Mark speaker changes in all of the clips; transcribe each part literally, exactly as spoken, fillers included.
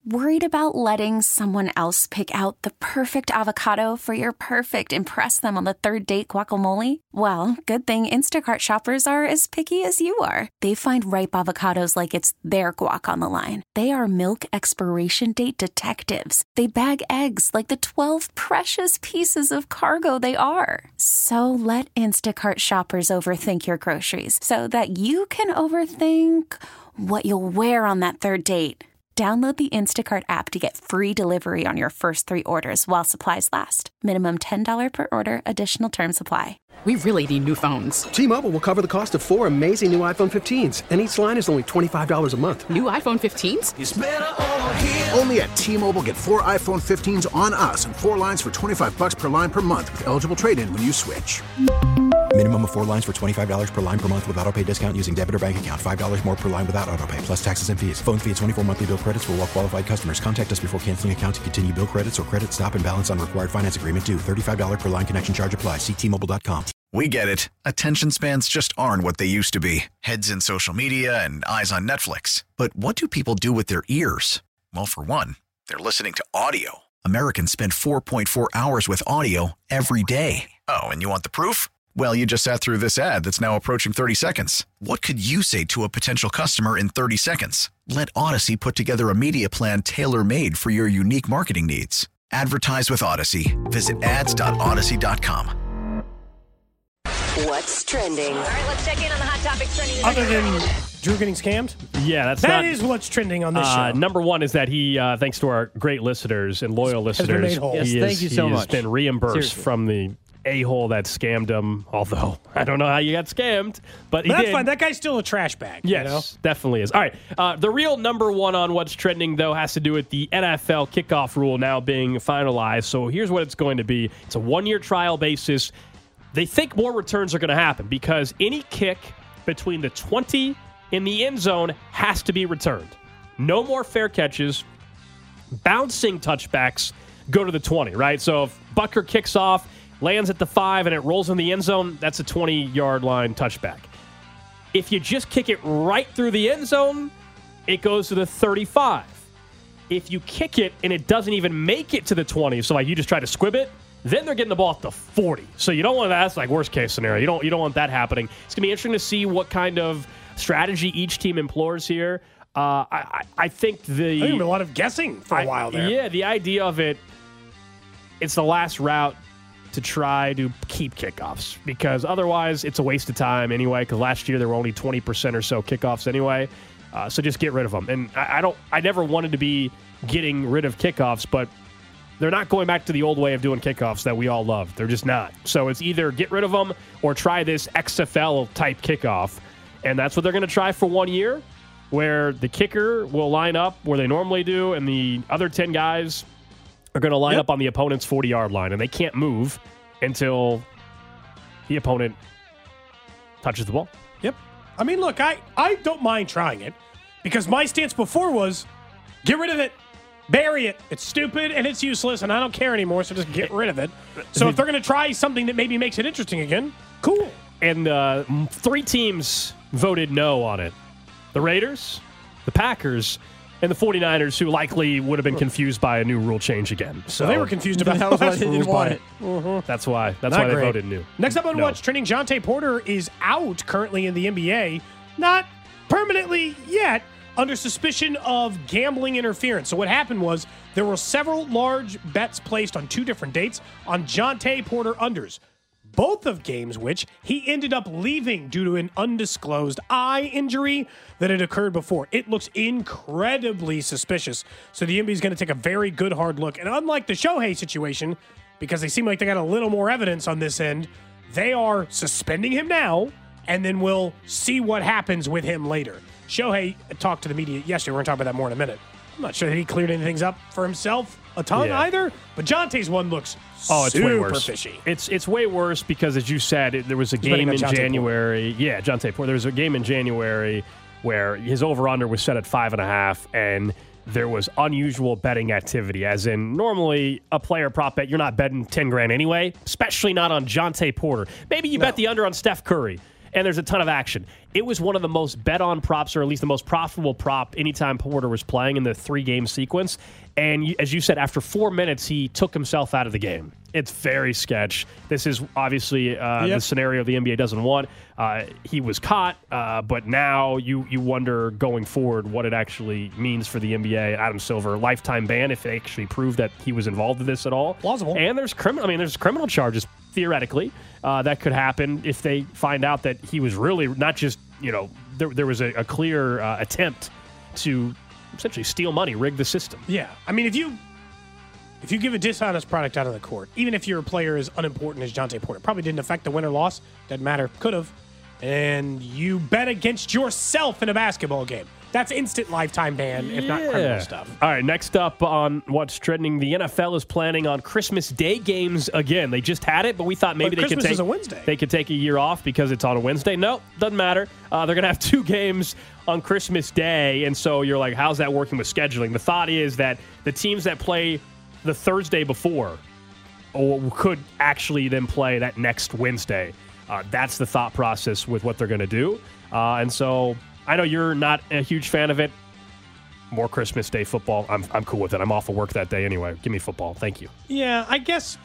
Speaker 1: Worried about letting someone else pick out the perfect avocado for your perfect impress them on the third date guacamole? Well, good thing Instacart shoppers are as picky as you are. They find ripe avocados like it's their guac on the line. They are milk expiration date detectives. They bag eggs like the twelve precious pieces of cargo they are. So let Instacart shoppers overthink your groceries so that you can overthink what you'll wear on that third date. Download the Instacart app to get free delivery on your first three orders while supplies last. Minimum ten dollars per order. Additional terms apply.
Speaker 2: We really need new phones.
Speaker 3: T-Mobile will cover the cost of four amazing new iPhone fifteens, and each line is only twenty-five dollars a month.
Speaker 2: New iPhone fifteens?
Speaker 4: It's better over here.
Speaker 5: Only at T-Mobile, get four iPhone fifteens on us and four lines for twenty-five dollars per line per month with eligible trade-in when you switch.
Speaker 6: Minimum of four lines for twenty-five dollars per line per month with autopay discount using debit or bank account. five dollars more per line without autopay, plus taxes and fees. Phone fee at twenty-four monthly bill credits for well-qualified customers. Contact us before canceling account to continue bill credits or credit stop and balance on required finance agreement due. thirty-five dollars per line connection charge applies. See T Mobile dot com.
Speaker 7: We get it. Attention spans just aren't what they used to be. Heads in social media and eyes on Netflix. But what do people do with their ears? Well, for one, they're listening to audio. Americans spend four point four hours with audio every day. Oh, and you want the proof? Well, you just sat through this ad that's now approaching thirty seconds. What could you say to a potential customer in thirty seconds? Let Odyssey put together a media plan tailor-made for your unique marketing needs. Advertise with Odyssey. Visit ads dot odyssey dot com.
Speaker 8: What's trending?
Speaker 9: All right, let's check in on the hot topics trending.
Speaker 10: Other than Drew getting scammed?
Speaker 11: Yeah, that's
Speaker 10: That
Speaker 11: not,
Speaker 10: is what's trending on this
Speaker 11: uh,
Speaker 10: show.
Speaker 11: Number one is that he, uh, thanks to our great listeners and loyal
Speaker 10: Has been
Speaker 11: listeners,
Speaker 10: made whole.
Speaker 11: he
Speaker 12: Yes,
Speaker 11: is-
Speaker 12: thank you so
Speaker 11: he has
Speaker 12: much.
Speaker 11: been reimbursed
Speaker 12: Seriously.
Speaker 11: from the a-hole that scammed him, although I don't know how you got scammed, but he
Speaker 10: But that's
Speaker 11: did.
Speaker 10: fine. That guy's still a trash bag.
Speaker 11: Yes,
Speaker 10: You know?
Speaker 11: definitely is. All right. Uh, the real number one on what's trending, though, has to do with the N F L kickoff rule now being finalized. So here's what it's going to be. It's a one-year trial basis. They think more returns are going to happen because any kick between the twenty and the end zone has to be returned. No more fair catches. Bouncing touchbacks go to the twenty, right? So if Butker kicks off, lands at the five, and it rolls in the end zone, that's a twenty-yard line touchback. If you just kick it right through the end zone, it goes to the thirty-five. If you kick it and it doesn't even make it to the twenty, so like you just try to squib it, then they're getting the ball at the forty. So you don't want that. That's like worst case scenario. You don't you don't want that happening. It's gonna be interesting to see what kind of strategy each team employs here. Uh, I, I I think the
Speaker 10: I think there's been a lot of guessing for a
Speaker 11: I-
Speaker 10: while there.
Speaker 11: Yeah, the idea of it, it's the last route to try to keep kickoffs because otherwise it's a waste of time anyway. Because last year there were only twenty percent or so kickoffs anyway, uh, so just get rid of them. And I, I don't, I never wanted to be getting rid of kickoffs, but they're not going back to the old way of doing kickoffs that we all loved. They're just not. So it's either get rid of them or try this X F L type kickoff, and that's what they're going to try for one year, where the kicker will line up where they normally do, and the other ten guys are going to line
Speaker 10: Yep.
Speaker 11: up on the opponent's forty-yard line, and they can't move until the opponent touches the ball.
Speaker 10: Yep. I mean, look, I, I don't mind trying it because my stance before was get rid of it, bury it. It's stupid and it's useless, and I don't care anymore, so just get rid of it. So if they're going to try something that maybe makes it interesting again, cool.
Speaker 11: And uh, three teams voted no on it. The Raiders, the Packers, and the 49ers, who likely would have been confused by a new rule change again. So
Speaker 10: So they were confused about
Speaker 12: That
Speaker 10: the
Speaker 12: was why
Speaker 10: last
Speaker 12: they didn't
Speaker 10: rules,
Speaker 12: want
Speaker 10: but-
Speaker 12: it.
Speaker 11: that's why. That's
Speaker 10: Not
Speaker 11: why they
Speaker 10: great.
Speaker 11: voted new.
Speaker 10: Next up on
Speaker 11: No.
Speaker 10: What's Trending, Jonte Porter is out currently in the N B A. Not permanently yet, under suspicion of gambling interference. So what happened was there were several large bets placed on two different dates on Jonte Porter unders. Both of games which he ended up leaving due to an undisclosed eye injury that had occurred before. It looks incredibly suspicious. So the N B A is going to take a very good hard look. And unlike the Shohei situation, because they seem like they got a little more evidence on this end, they are suspending him now, and then we'll see what happens with him later. Shohei talked to the media yesterday. We're going to talk about that more in a minute. I'm not sure that he cleared anything up for himself a ton
Speaker 11: Yeah.
Speaker 10: either, but Jonte's one looks
Speaker 11: Oh, it's
Speaker 10: super
Speaker 11: way worse.
Speaker 10: fishy.
Speaker 11: It's it's way worse because, as you said, it, there was a
Speaker 10: He's betting
Speaker 11: game
Speaker 10: on
Speaker 11: in
Speaker 10: Jonte
Speaker 11: January. Yeah, Jonte Porter. There was a game in January where his over/under was set at five and a half, and there was unusual betting activity. As in, normally a player prop bet, you're not betting ten grand anyway, especially not on Jonte Porter. Maybe you
Speaker 10: No.
Speaker 11: bet the under on Steph Curry. and there's a ton of action. It was one of the most bet-on props, or at least the most profitable prop anytime Porter was playing in the three-game sequence. And you, as you said, after four minutes, he took himself out of the game. It's very sketch. This is obviously uh,
Speaker 10: yep.
Speaker 11: the scenario the N B A doesn't want. Uh, he was caught, uh, but now you you wonder going forward what it actually means for the N B A. Adam Silver, lifetime ban if they actually prove that he was involved in this at all.
Speaker 10: Plausible.
Speaker 11: And there's criminal. I mean, there's criminal charges theoretically uh, that could happen if they find out that he was really not just you know there there was a, a clear uh, attempt to essentially steal money, rig the system.
Speaker 10: Yeah, I mean if you. If you give a dishonest product out on the court, even if your player is unimportant as Jontay Porter, probably didn't affect the win or loss, doesn't matter, could have, and you bet against yourself in a basketball game. That's instant lifetime ban, if not criminal stuff.
Speaker 11: All right, next up on what's trending, the N F L is planning on Christmas Day games again. They just had it, but we thought maybe
Speaker 10: but
Speaker 11: they
Speaker 10: Christmas
Speaker 11: could take
Speaker 10: is a Wednesday.
Speaker 11: They could take a year off because it's on a Wednesday. No, doesn't matter. Uh, they're going to have two games on Christmas Day, and so you're like, how's that working with scheduling? The thought is that the teams that play the Thursday before or could actually then play that next Wednesday. Uh, that's the thought process with what they're going to do. Uh, and so I know you're not a huge fan of it. More Christmas Day football. I'm I'm cool with it. I'm off of work that day anyway. Give me football. Thank you.
Speaker 10: Yeah, I guess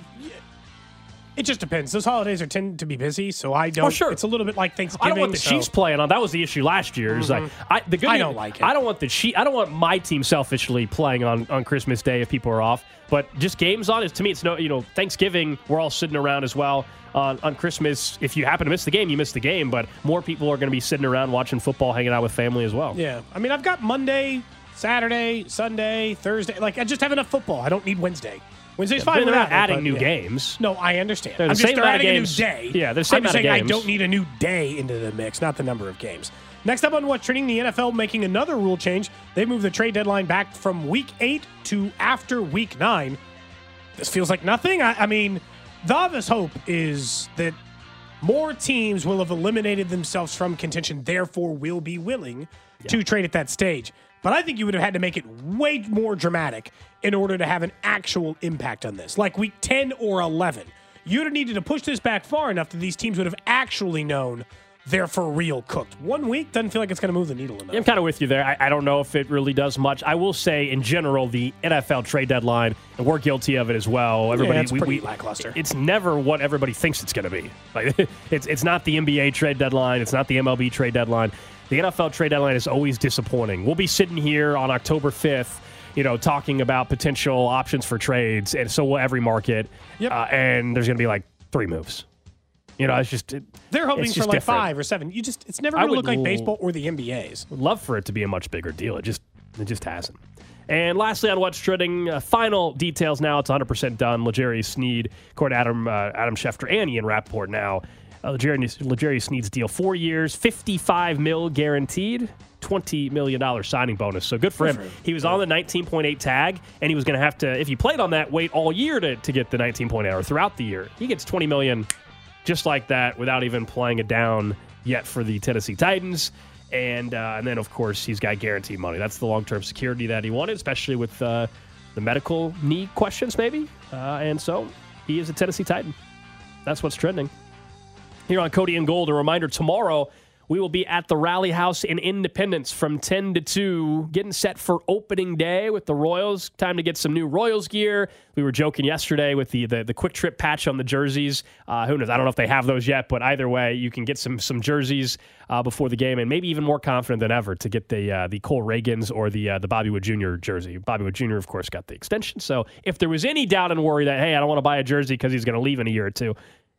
Speaker 10: it just depends. Those holidays are tend to be busy, so I don't.
Speaker 11: Oh, sure.
Speaker 10: It's a little bit like Thanksgiving.
Speaker 11: I don't want the
Speaker 10: so.
Speaker 11: Chiefs playing on. That was the issue last year. It's
Speaker 10: Mm-hmm.
Speaker 11: like I, the good
Speaker 10: I
Speaker 11: news-
Speaker 10: don't like it.
Speaker 11: I don't want the Chiefs. I don't want my team selfishly playing on, on Christmas Day if people are off. But just games on is to me. It's no. You know, Thanksgiving. We're all sitting around as well. On on Christmas, if you happen to miss the game, you miss the game. But more people are going to be sitting around watching football, hanging out with family as well.
Speaker 10: Yeah, I mean, I've got Monday, Saturday, Sunday, Thursday. Like, I just have enough football. I don't need Wednesday. Wednesday's fine.
Speaker 11: They're not
Speaker 10: without it,
Speaker 11: adding
Speaker 10: but,
Speaker 11: new
Speaker 10: yeah.
Speaker 11: games.
Speaker 10: No, I understand.
Speaker 11: They're the
Speaker 10: I'm just
Speaker 11: same
Speaker 10: they're
Speaker 11: amount of
Speaker 10: adding
Speaker 11: games.
Speaker 10: a new day.
Speaker 11: Yeah, they're the same
Speaker 10: I'm just
Speaker 11: amount of
Speaker 10: saying
Speaker 11: games.
Speaker 10: I don't need a new day into the mix, not the number of games. Next up on what's trending, the N F L making another rule change. They moved the trade deadline back from week eight to after week nine. This feels like nothing. I, I mean, the obvious hope is that more teams will have eliminated themselves from contention, therefore will be willing yeah. to trade at that stage. But I think you would have had to make it way more dramatic in order to have an actual impact on this. Like week ten or eleven. You'd have needed to push this back far enough that these teams would have actually known they're for real cooked. One week doesn't feel like it's going to move the needle enough.
Speaker 11: Yeah, I'm kind of with you there. I, I don't know if it really does much. I will say, in general, the N F L trade deadline, and we're guilty of it as well. Everybody,
Speaker 10: yeah, it's
Speaker 11: we,
Speaker 10: pretty
Speaker 11: we,
Speaker 10: lackluster.
Speaker 11: It's never what everybody thinks it's going to be. Like it's it's not the N B A trade deadline. It's not the M L B trade deadline. The N F L trade deadline is always disappointing. We'll be sitting here on October fifth, you know, talking about potential options for trades, and so will every market.
Speaker 10: Yep.
Speaker 11: Uh, and there's going to be like three moves. You know, it's just it,
Speaker 10: they're hoping
Speaker 11: it's
Speaker 10: for
Speaker 11: just
Speaker 10: like
Speaker 11: different.
Speaker 10: five or seven. You just it's never
Speaker 11: I
Speaker 10: going to
Speaker 11: would
Speaker 10: look like
Speaker 11: l-
Speaker 10: baseball or the N B A's.
Speaker 11: Would love for it to be a much bigger deal. It just it just hasn't. And lastly, on what's trending, uh, final details now. It's one hundred percent done. L'Jarius Sneed, according to Adam uh, Adam Schefter and Ian Rappaport now. Uh, L'Jarius, L'Jarius Sneed's deal, four years, fifty-five mil guaranteed, twenty million dollars signing bonus. So good for
Speaker 10: Good
Speaker 11: him.
Speaker 10: for him.
Speaker 11: He was on the nineteen point eight tag, and he was going to have to, if he played on that, wait all year to, to get the nineteen point eight or throughout the year. He gets twenty million dollars just like that without even playing it down yet for the Tennessee Titans. And uh, and then, of course, he's got guaranteed money. That's the long-term security that he wanted, especially with uh, the medical knee questions, maybe. Uh, and so he is a Tennessee Titan. That's what's trending. Here on Cody and Gold, a reminder, tomorrow we will be at the Rally House in Independence from ten to two, getting set for opening day with the Royals. Time to get some new Royals gear. We were joking yesterday with the the, the Quick Trip patch on the jerseys. Uh, who knows? I don't know if they have those yet, but either way, you can get some some jerseys uh, before the game, and maybe even more confident than ever to get the uh, the Cole Reagans or the uh, the Bobby Wood Junior jersey. Bobby Wood Junior, of course, got the extension. So if there was any doubt and worry that, hey, I don't want to buy a jersey because he's going to leave in a year or two,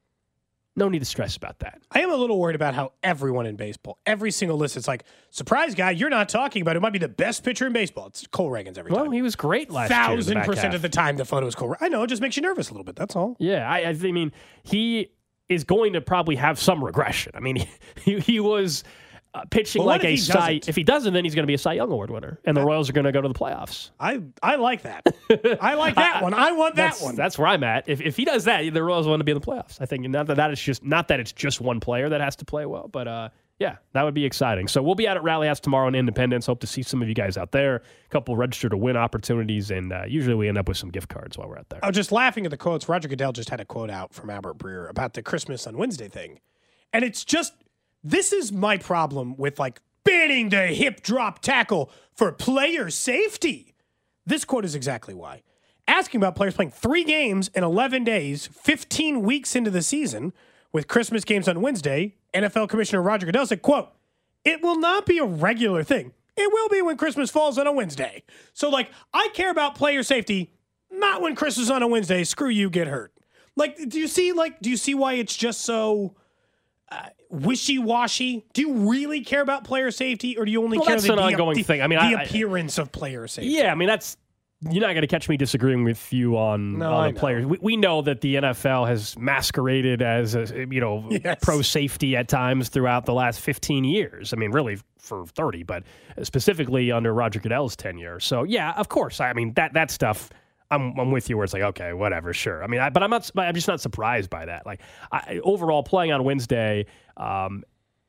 Speaker 11: no need to stress about that.
Speaker 10: I am a little worried about how everyone in baseball, every single list, it's like, surprise guy, you're not talking about. It might be the best pitcher in baseball. It's Cole Reagans every time.
Speaker 11: Well, he was great last year.
Speaker 10: Thousand percent of the time, the photo is Cole. I know, it just makes you nervous a little bit. That's all.
Speaker 11: Yeah, I, I mean, he is going to probably have some regression. I mean, he, he, he was uh, pitching
Speaker 10: Well, what
Speaker 11: like
Speaker 10: if
Speaker 11: a
Speaker 10: he
Speaker 11: Cy.
Speaker 10: doesn't?
Speaker 11: If he doesn't, then he's going to be a Cy Young Award winner, and the Royals are going to go to the playoffs.
Speaker 10: I I like that. I like that one. I want that
Speaker 11: That's,
Speaker 10: one.
Speaker 11: that's where I'm at. If if he does that, the Royals want to be in the playoffs. I think not that that is just not that it's just one player that has to play well, but uh, yeah, that would be exciting. So we'll be out at Rally House tomorrow in Independence. Hope to see some of you guys out there. A couple register to win opportunities, and uh, usually we end up with some gift cards while we're out there.
Speaker 10: I was just laughing at the quotes. Roger Goodell just had a quote out from Albert Breer about the Christmas on Wednesday thing. And it's just This is my problem with like banning the hip drop tackle for player safety. This quote is exactly why. Asking about players playing three games in eleven days, fifteen weeks into the season, with Christmas games on Wednesday, N F L Commissioner Roger Goodell said, quote, "It will not be a regular thing. It will be when Christmas falls on a Wednesday." So, like, I care about player safety, not when Christmas on a Wednesday. Screw you, get hurt. Like, do you see, like, do you see why it's just so uh, wishy-washy? Do you really care about player safety, or do you only
Speaker 11: well,
Speaker 10: care
Speaker 11: that's
Speaker 10: about
Speaker 11: an
Speaker 10: the,
Speaker 11: ongoing
Speaker 10: the,
Speaker 11: thing. I mean,
Speaker 10: the
Speaker 11: I,
Speaker 10: appearance of player safety?
Speaker 11: Yeah, I mean, that's you're not going to catch me disagreeing with you on,
Speaker 10: No,
Speaker 11: on
Speaker 10: I
Speaker 11: the
Speaker 10: know.
Speaker 11: players. We, we know that the N F L has masqueraded as a, you know
Speaker 10: Yes.
Speaker 11: pro safety at times throughout the last fifteen years. I mean, really for thirty, but specifically under Roger Goodell's tenure. So yeah, of course. I mean that that stuff. I'm I'm with you where it's like, okay, whatever, sure. I mean, I, but I'm not. I'm just not surprised by that. Like I, overall, playing on Wednesday. Um,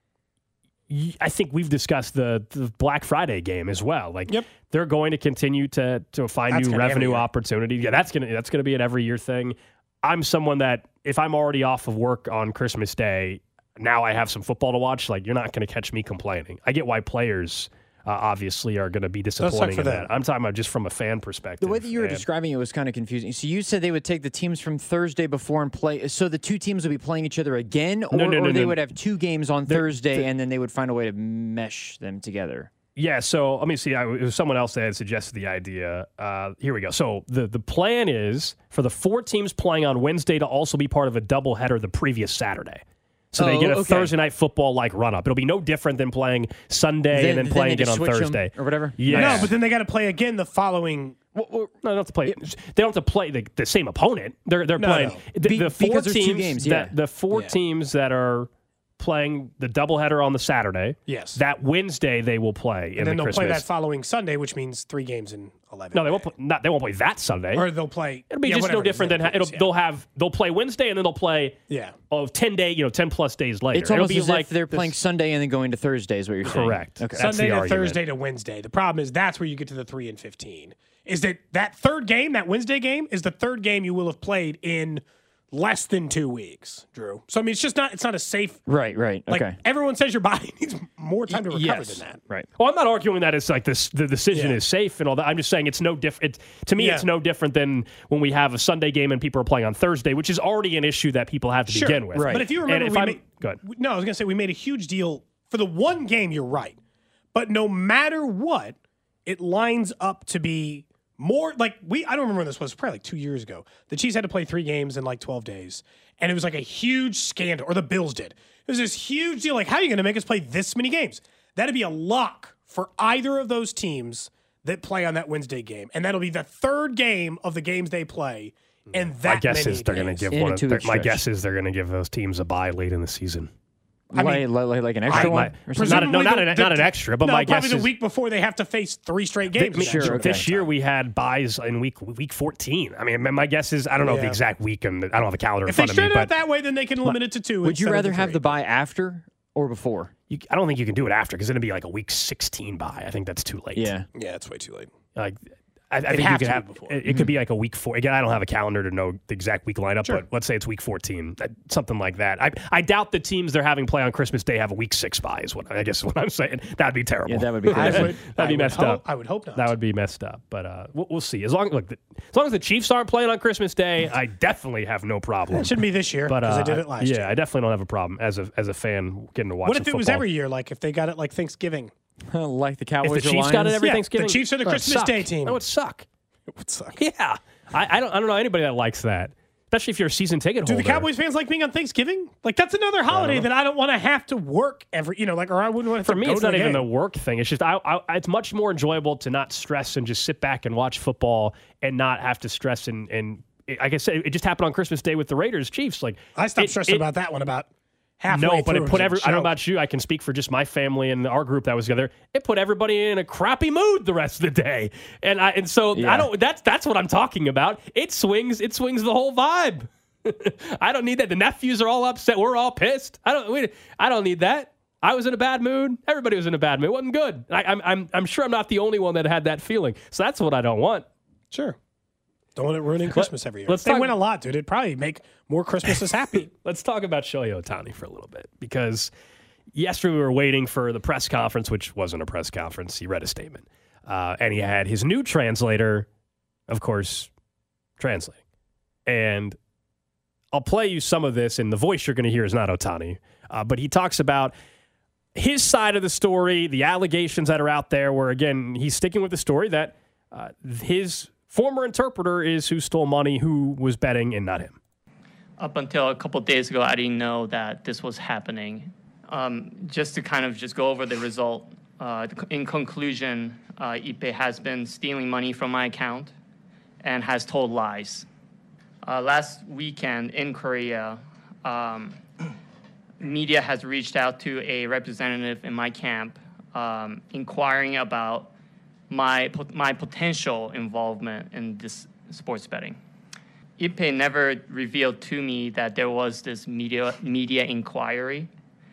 Speaker 11: I think we've discussed the, the Black Friday game as well. Like
Speaker 10: Yep.
Speaker 11: they're going to continue to to find
Speaker 10: That's
Speaker 11: new
Speaker 10: gonna be
Speaker 11: revenue
Speaker 10: every year.
Speaker 11: opportunities. Yeah, that's gonna that's gonna be an every year thing. I'm someone that if I'm already off of work on Christmas Day, now I have some football to watch. Like you're not going to catch me complaining. I get why players uh, obviously are going to be disappointing
Speaker 10: for
Speaker 11: in
Speaker 10: them.
Speaker 11: that. I'm talking about just from a fan perspective.
Speaker 4: The way that you were
Speaker 11: And-
Speaker 4: describing it was kind of confusing. So you said they would take the teams from Thursday before and play. So the two teams would be playing each other again, or,
Speaker 11: No, no, no,
Speaker 4: or they
Speaker 11: no.
Speaker 4: would have two games on
Speaker 11: They're-
Speaker 4: Thursday,
Speaker 11: they're-
Speaker 4: and then they would find a way to mesh them together.
Speaker 11: Yeah, so let me see. I, it was someone else that had suggested the idea. Uh, here we go. So the, the plan is for the four teams playing on Wednesday to also be part of a doubleheader the previous Saturday. So they
Speaker 4: Oh,
Speaker 11: get a
Speaker 4: okay.
Speaker 11: Thursday night football like run up. It'll be no different than playing Sunday
Speaker 4: Then-
Speaker 11: and then
Speaker 4: then
Speaker 11: playing
Speaker 4: they
Speaker 11: again
Speaker 4: just
Speaker 11: on
Speaker 4: switch 'em
Speaker 11: Thursday
Speaker 4: or whatever?
Speaker 11: Yeah,
Speaker 10: No, but then they got to play again the following.
Speaker 11: no, they don't have to play. They don't have to play the, the same opponent. They're they're
Speaker 10: No,
Speaker 11: playing
Speaker 10: no.
Speaker 11: the,
Speaker 4: Be-
Speaker 11: the four
Speaker 4: because there's two
Speaker 11: teams.
Speaker 4: games, yeah.
Speaker 11: that, the four
Speaker 10: Yeah.
Speaker 11: teams that are playing the doubleheader on the Saturday.
Speaker 10: Yes.
Speaker 11: That Wednesday they will play in
Speaker 10: And then
Speaker 11: the
Speaker 10: they'll
Speaker 11: Christmas.
Speaker 10: play that following Sunday, which means three games in eleven.
Speaker 11: no, they won't. Play, not they won't play that Sunday.
Speaker 10: Or they'll play.
Speaker 11: It'll be
Speaker 10: yeah,
Speaker 11: just no
Speaker 10: whatever it is,
Speaker 11: different than
Speaker 10: yeah,
Speaker 11: ha- it'll.
Speaker 10: yeah.
Speaker 11: They'll have they'll play Wednesday and then they'll play
Speaker 10: Yeah.
Speaker 11: oh ten day you know ten plus days later.
Speaker 4: It's
Speaker 11: It'll
Speaker 4: almost
Speaker 11: be
Speaker 4: as
Speaker 11: like
Speaker 4: if they're
Speaker 11: this-
Speaker 4: playing Sunday and then going to Thursday, is what you're saying.
Speaker 11: Correct.
Speaker 4: Okay.
Speaker 11: That's
Speaker 10: Sunday
Speaker 11: the
Speaker 10: to
Speaker 11: argument.
Speaker 10: Thursday to Wednesday. The problem is that's where you get to the three and fifteen. Is that that third game, that Wednesday game, is the third game you will have played in less than two weeks, Drew. So I mean, it's just not. It's not a safe.
Speaker 4: Right, right.
Speaker 10: Like
Speaker 4: Okay.
Speaker 10: everyone says, your body needs more time to recover
Speaker 11: Yes.
Speaker 10: than that.
Speaker 4: Right.
Speaker 11: Well, I'm not arguing that it's like this. The decision
Speaker 10: Yeah.
Speaker 11: is safe and all that. I'm just saying it's no different. To me,
Speaker 10: Yeah.
Speaker 11: it's no different than when we have a Sunday game and people are playing on Thursday, which is already an issue that people have to
Speaker 10: Sure.
Speaker 11: begin with.
Speaker 4: Right.
Speaker 10: But if you remember,
Speaker 11: And if
Speaker 10: we
Speaker 11: I'm-
Speaker 10: made,
Speaker 11: go ahead.
Speaker 10: no, I was going to say we made a huge deal for the one game. You're right, but no matter what, it lines up to be more like we. I don't remember when this was. Probably like two years ago. The Chiefs had to play three games in like twelve days, and it was like a huge scandal. Or the Bills did. It was this huge deal. Like, how are you going to make us play this many games? That'd be a lock for either of those teams that play on that Wednesday game, and that'll be the third game of the games they play. And that
Speaker 11: My guess
Speaker 10: many
Speaker 11: is they're going to
Speaker 10: days.
Speaker 11: give
Speaker 4: In a
Speaker 11: one. Of,
Speaker 4: two-week
Speaker 11: my
Speaker 4: stretch.
Speaker 11: guess is they're going to give those teams a bye late in the season.
Speaker 10: I
Speaker 4: like,
Speaker 10: mean,
Speaker 4: like, like an extra
Speaker 11: I-
Speaker 4: one?
Speaker 11: my-
Speaker 4: or something?
Speaker 11: Not a- no,
Speaker 10: Presumably
Speaker 11: not
Speaker 10: the-
Speaker 11: an-
Speaker 10: the-
Speaker 11: not an extra, but
Speaker 10: no,
Speaker 11: my
Speaker 10: probably
Speaker 11: guess
Speaker 10: the
Speaker 11: is-
Speaker 10: week before they have to face three straight games.
Speaker 11: Th-
Speaker 4: Sure, okay.
Speaker 11: This year we had buys in week week fourteen. I mean, my guess is I don't know the
Speaker 10: Yeah.
Speaker 11: exact week, and I don't have a calendar in
Speaker 10: If they
Speaker 11: front of me.
Speaker 10: straight it
Speaker 11: But
Speaker 10: up that way, then they can limit it to two.
Speaker 4: Would you
Speaker 10: instead of
Speaker 4: rather
Speaker 10: the
Speaker 4: have
Speaker 10: three.
Speaker 4: the bye after or before?
Speaker 11: you, I don't think you can do it after because it'll be like a week sixteen buy. I think that's too late.
Speaker 4: Yeah.
Speaker 10: Yeah, it's way too late.
Speaker 11: Like I, I think
Speaker 10: have
Speaker 11: you could
Speaker 10: to be
Speaker 11: have
Speaker 10: before.
Speaker 11: it, it could be like a week four. Again, I don't have a calendar to know the exact week lineup,
Speaker 10: Sure.
Speaker 11: but let's say it's week fourteen, that- something like that. I I doubt the teams they're having play on Christmas Day have a week six buy. Is what I guess is what I'm saying. That'd be terrible.
Speaker 4: Yeah, that would be
Speaker 10: I
Speaker 4: crazy.
Speaker 10: would,
Speaker 11: That'd be
Speaker 10: I would
Speaker 11: messed
Speaker 10: hope-
Speaker 11: up.
Speaker 10: I would hope not.
Speaker 11: That would be messed up, but uh, we'll, we'll see. As long look, the, as long as the Chiefs aren't playing on Christmas Day, I definitely have no problem.
Speaker 10: It shouldn't be this year
Speaker 11: But
Speaker 10: because
Speaker 11: uh,
Speaker 10: they did it last
Speaker 11: yeah,
Speaker 10: year.
Speaker 11: I definitely don't have a problem as a as a fan getting to watch.
Speaker 10: What
Speaker 11: some
Speaker 10: if it was
Speaker 11: football.
Speaker 10: every year? Like if they got it like Thanksgiving,
Speaker 4: like the
Speaker 11: If
Speaker 4: Cowboys
Speaker 11: the
Speaker 4: or
Speaker 11: Chiefs
Speaker 4: Lions?
Speaker 11: got it every
Speaker 10: Yeah,
Speaker 11: Thanksgiving,
Speaker 10: the Chiefs are the
Speaker 11: that would
Speaker 10: Christmas
Speaker 11: suck.
Speaker 10: Day team.
Speaker 11: That would suck.
Speaker 10: it would suck.
Speaker 11: Yeah, I, I don't. I don't know anybody that likes that, especially if you're a season ticket
Speaker 10: Do
Speaker 11: holder.
Speaker 10: the Cowboys fans like being on Thanksgiving? Like that's another holiday that I don't want to have to work every. You know, like or I wouldn't want to
Speaker 11: For me,
Speaker 10: go
Speaker 11: it's
Speaker 10: to
Speaker 11: not
Speaker 10: the
Speaker 11: even
Speaker 10: game.
Speaker 11: a work thing. It's just I, I, it's much more enjoyable to not stress and just sit back and watch football and not have to stress and and like I said, it just happened on Christmas Day with the Raiders Chiefs. Like
Speaker 10: I stopped
Speaker 11: it-
Speaker 10: stressing
Speaker 11: it-
Speaker 10: about that one about halfway
Speaker 11: No, but
Speaker 10: through.
Speaker 11: it put
Speaker 10: was a
Speaker 11: every. I don't know
Speaker 10: joke.
Speaker 11: about you. I can speak for just my family and our group that was together. It put everybody in a crappy mood the rest of the day, and I and so
Speaker 4: Yeah.
Speaker 11: I don't. That's that's what I'm talking about. It swings. It swings the whole vibe. I don't need that. The nephews are all upset. We're all pissed. I don't. We, I don't need that. I was in a bad mood. Everybody was in a bad mood. It wasn't good. I, I'm I'm I'm sure I'm not the only one that had that feeling. So that's what I don't want.
Speaker 10: Sure. Don't want it ruining Christmas every year.
Speaker 11: let's
Speaker 10: If they
Speaker 11: talk-
Speaker 10: win a lot, dude. It'd probably make more Christmases happy.
Speaker 11: Let's talk about Shohei Ohtani for a little bit because yesterday we were waiting for the press conference, which wasn't a press conference. He read a statement. Uh, and he had his new translator, of course, translating. And I'll play you some of this, and the voice you're going to hear is not Ohtani. Uh, but he talks about his side of the story, the allegations that are out there, where, again, he's sticking with the story that uh, his former interpreter is who stole money, who was betting, and not him.
Speaker 8: Up until a couple of days ago, I didn't know that this was happening. Um, just to kind of just go over the result, uh, in conclusion, uh, Ippei has been stealing money from my account and has told lies. Uh, last weekend in Korea, um, media has reached out to a representative in my camp um, inquiring about my my potential involvement in this sports betting. Ippei never revealed to me that there was this media media inquiry,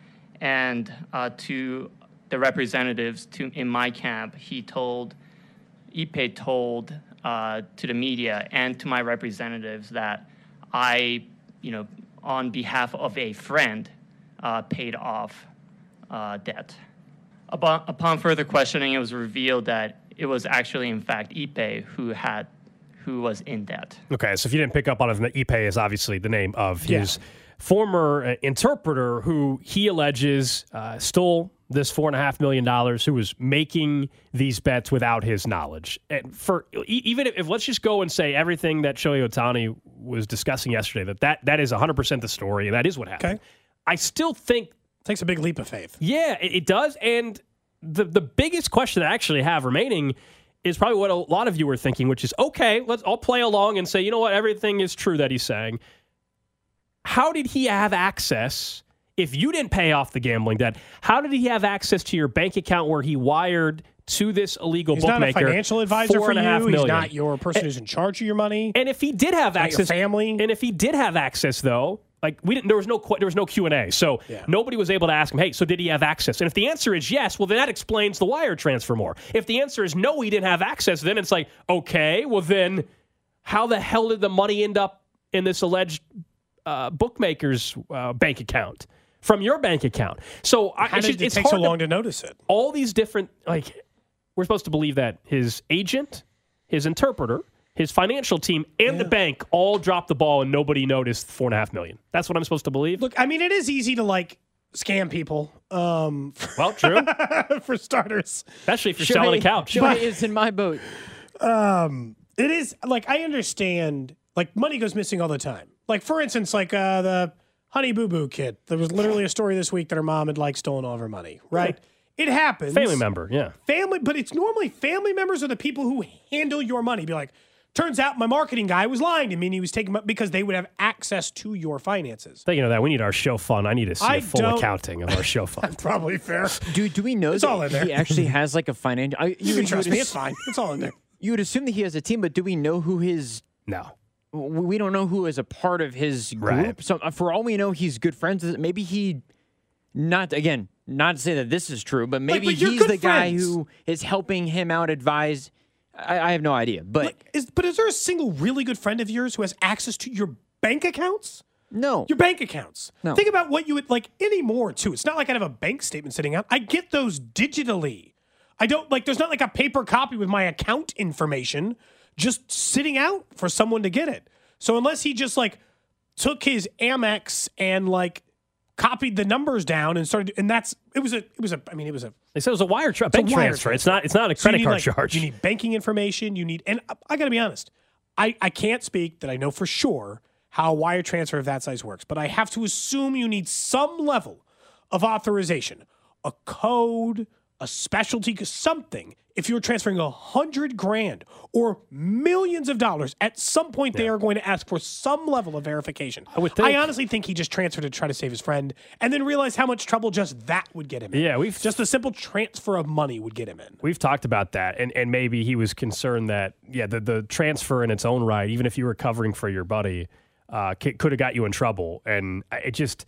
Speaker 8: and uh, to the representatives to in my camp, he told Ippei told uh, to the media and to my representatives that I, you know, on behalf of a friend, uh, paid off uh, debt. Upon, upon further questioning, it was revealed that it was actually, in fact, Ippei who had who was in debt.
Speaker 11: Okay, so if you didn't pick up on it, Ippei is obviously the name of his
Speaker 10: Yeah.
Speaker 11: former uh, interpreter who he alleges uh, stole this four and a half million dollars, who was making these bets without his knowledge. And for e- even if, if let's just go and say everything that Shohei Ohtani was discussing yesterday, that that, that is one hundred percent the story, and that is what happened.
Speaker 10: Okay.
Speaker 11: I still think
Speaker 10: takes a big leap of faith.
Speaker 11: Yeah, it, it does. And the the biggest question I actually have remaining is probably what a lot of you are thinking, which is, okay, let's all play along and say, you know what, everything is true that he's saying. How did he have access, if you didn't pay off the gambling debt, how did he have access to your bank account where he wired to this illegal
Speaker 10: He's
Speaker 11: bookmaker?
Speaker 10: not a financial advisor
Speaker 11: four
Speaker 10: for
Speaker 11: and a half
Speaker 10: you. He's
Speaker 11: million?
Speaker 10: not your person who's in charge of your money.
Speaker 11: And if he did have
Speaker 10: Not
Speaker 11: access,
Speaker 10: your family.
Speaker 11: and if he did have access, though, like we didn't, there was no, there was no Q and A, so
Speaker 10: Yeah.
Speaker 11: nobody was able to ask him, hey, so did he have access? And if the answer is yes, well, then that explains the wire transfer more. If the answer is no, he didn't have access, then it's like, okay, well then, how the hell did the money end up in this alleged uh, bookmaker's uh, bank account from your bank account? So I,
Speaker 10: How
Speaker 11: it's,
Speaker 10: did
Speaker 11: just,
Speaker 10: it
Speaker 11: it's
Speaker 10: take
Speaker 11: hard
Speaker 10: so long to notice it?
Speaker 11: All these different, like, we're supposed to believe that his agent, his interpreter, his financial team, and
Speaker 10: Yeah.
Speaker 11: the bank all dropped the ball and nobody noticed four and a half million. That's what I'm supposed to believe?
Speaker 10: Look, I mean, it is easy to like scam people. Um,
Speaker 11: Well, true.
Speaker 10: for starters,
Speaker 11: Especially if you're selling a couch.
Speaker 4: Shohei is in my boat.
Speaker 10: um, it is like I understand. Like money goes missing all the time. Like for instance, like uh, the Honey Boo Boo kid. There was literally a story this week that her mom had like stolen all of her money. Right? It happens.
Speaker 11: Family member, yeah.
Speaker 10: Family, but it's normally family members are the people who handle your money. Be like, turns out my marketing guy was lying to me and he was taking my, because they would have access to your finances.
Speaker 11: Thinking of that, we need our show fund. I need to see
Speaker 10: I
Speaker 11: a full
Speaker 10: don't-
Speaker 11: accounting of our show fund.
Speaker 10: Probably fair.
Speaker 4: Do do we know
Speaker 10: It's
Speaker 4: that
Speaker 10: all in there.
Speaker 4: he actually has like a financial? I,
Speaker 10: You can trust
Speaker 4: would
Speaker 10: me.
Speaker 4: ass-
Speaker 10: It's fine. It's all in there.
Speaker 4: You would assume that he has a team, but do we know who his?
Speaker 11: No.
Speaker 4: w- We don't know who is a part of his group.
Speaker 11: Right.
Speaker 4: So uh, for all we know, he's good friends. with- Maybe he, not again, not to say that this is true, but maybe
Speaker 10: but you're
Speaker 4: he's
Speaker 10: good
Speaker 4: the guy
Speaker 10: friends.
Speaker 4: who is helping him out, advise. I, I have no idea, but
Speaker 10: Like, is, but is there a single really good friend of yours who has access to your bank accounts?
Speaker 4: no.
Speaker 10: Your bank accounts.
Speaker 4: No.
Speaker 10: Think about what you would like anymore, too. It's not like I have a bank statement sitting out. I get those digitally. I don't like, there's not like a paper copy with my account information just sitting out for someone to get it. So unless he just like took his Amex and like copied the numbers down and started, and that's, it was a, it was a, I mean, it was a,
Speaker 11: They said it was a wire tra-
Speaker 10: a
Speaker 11: bank
Speaker 10: wire
Speaker 11: transfer. It's not. It's not a
Speaker 10: So you
Speaker 11: credit
Speaker 10: need,
Speaker 11: card
Speaker 10: like,
Speaker 11: charge.
Speaker 10: You need banking information. You need, and I, I got to be honest, I, I can't speak that I know for sure how a wire transfer of that size works, but I have to assume you need some level of authorization, a code, a specialty, something. If you're transferring a hundred grand or millions of dollars, at some point they are going to ask for some level of verification.
Speaker 11: I would think.
Speaker 10: I honestly think he just transferred to try to save his friend, and then realized how much trouble just that would get him in.
Speaker 11: Yeah, we've-
Speaker 10: just a simple transfer of money would get him in.
Speaker 11: We've talked about that, and, and maybe he was concerned that, yeah, the, the transfer in its own right, even if you were covering for your buddy, uh, c- could have got you in trouble. And it just,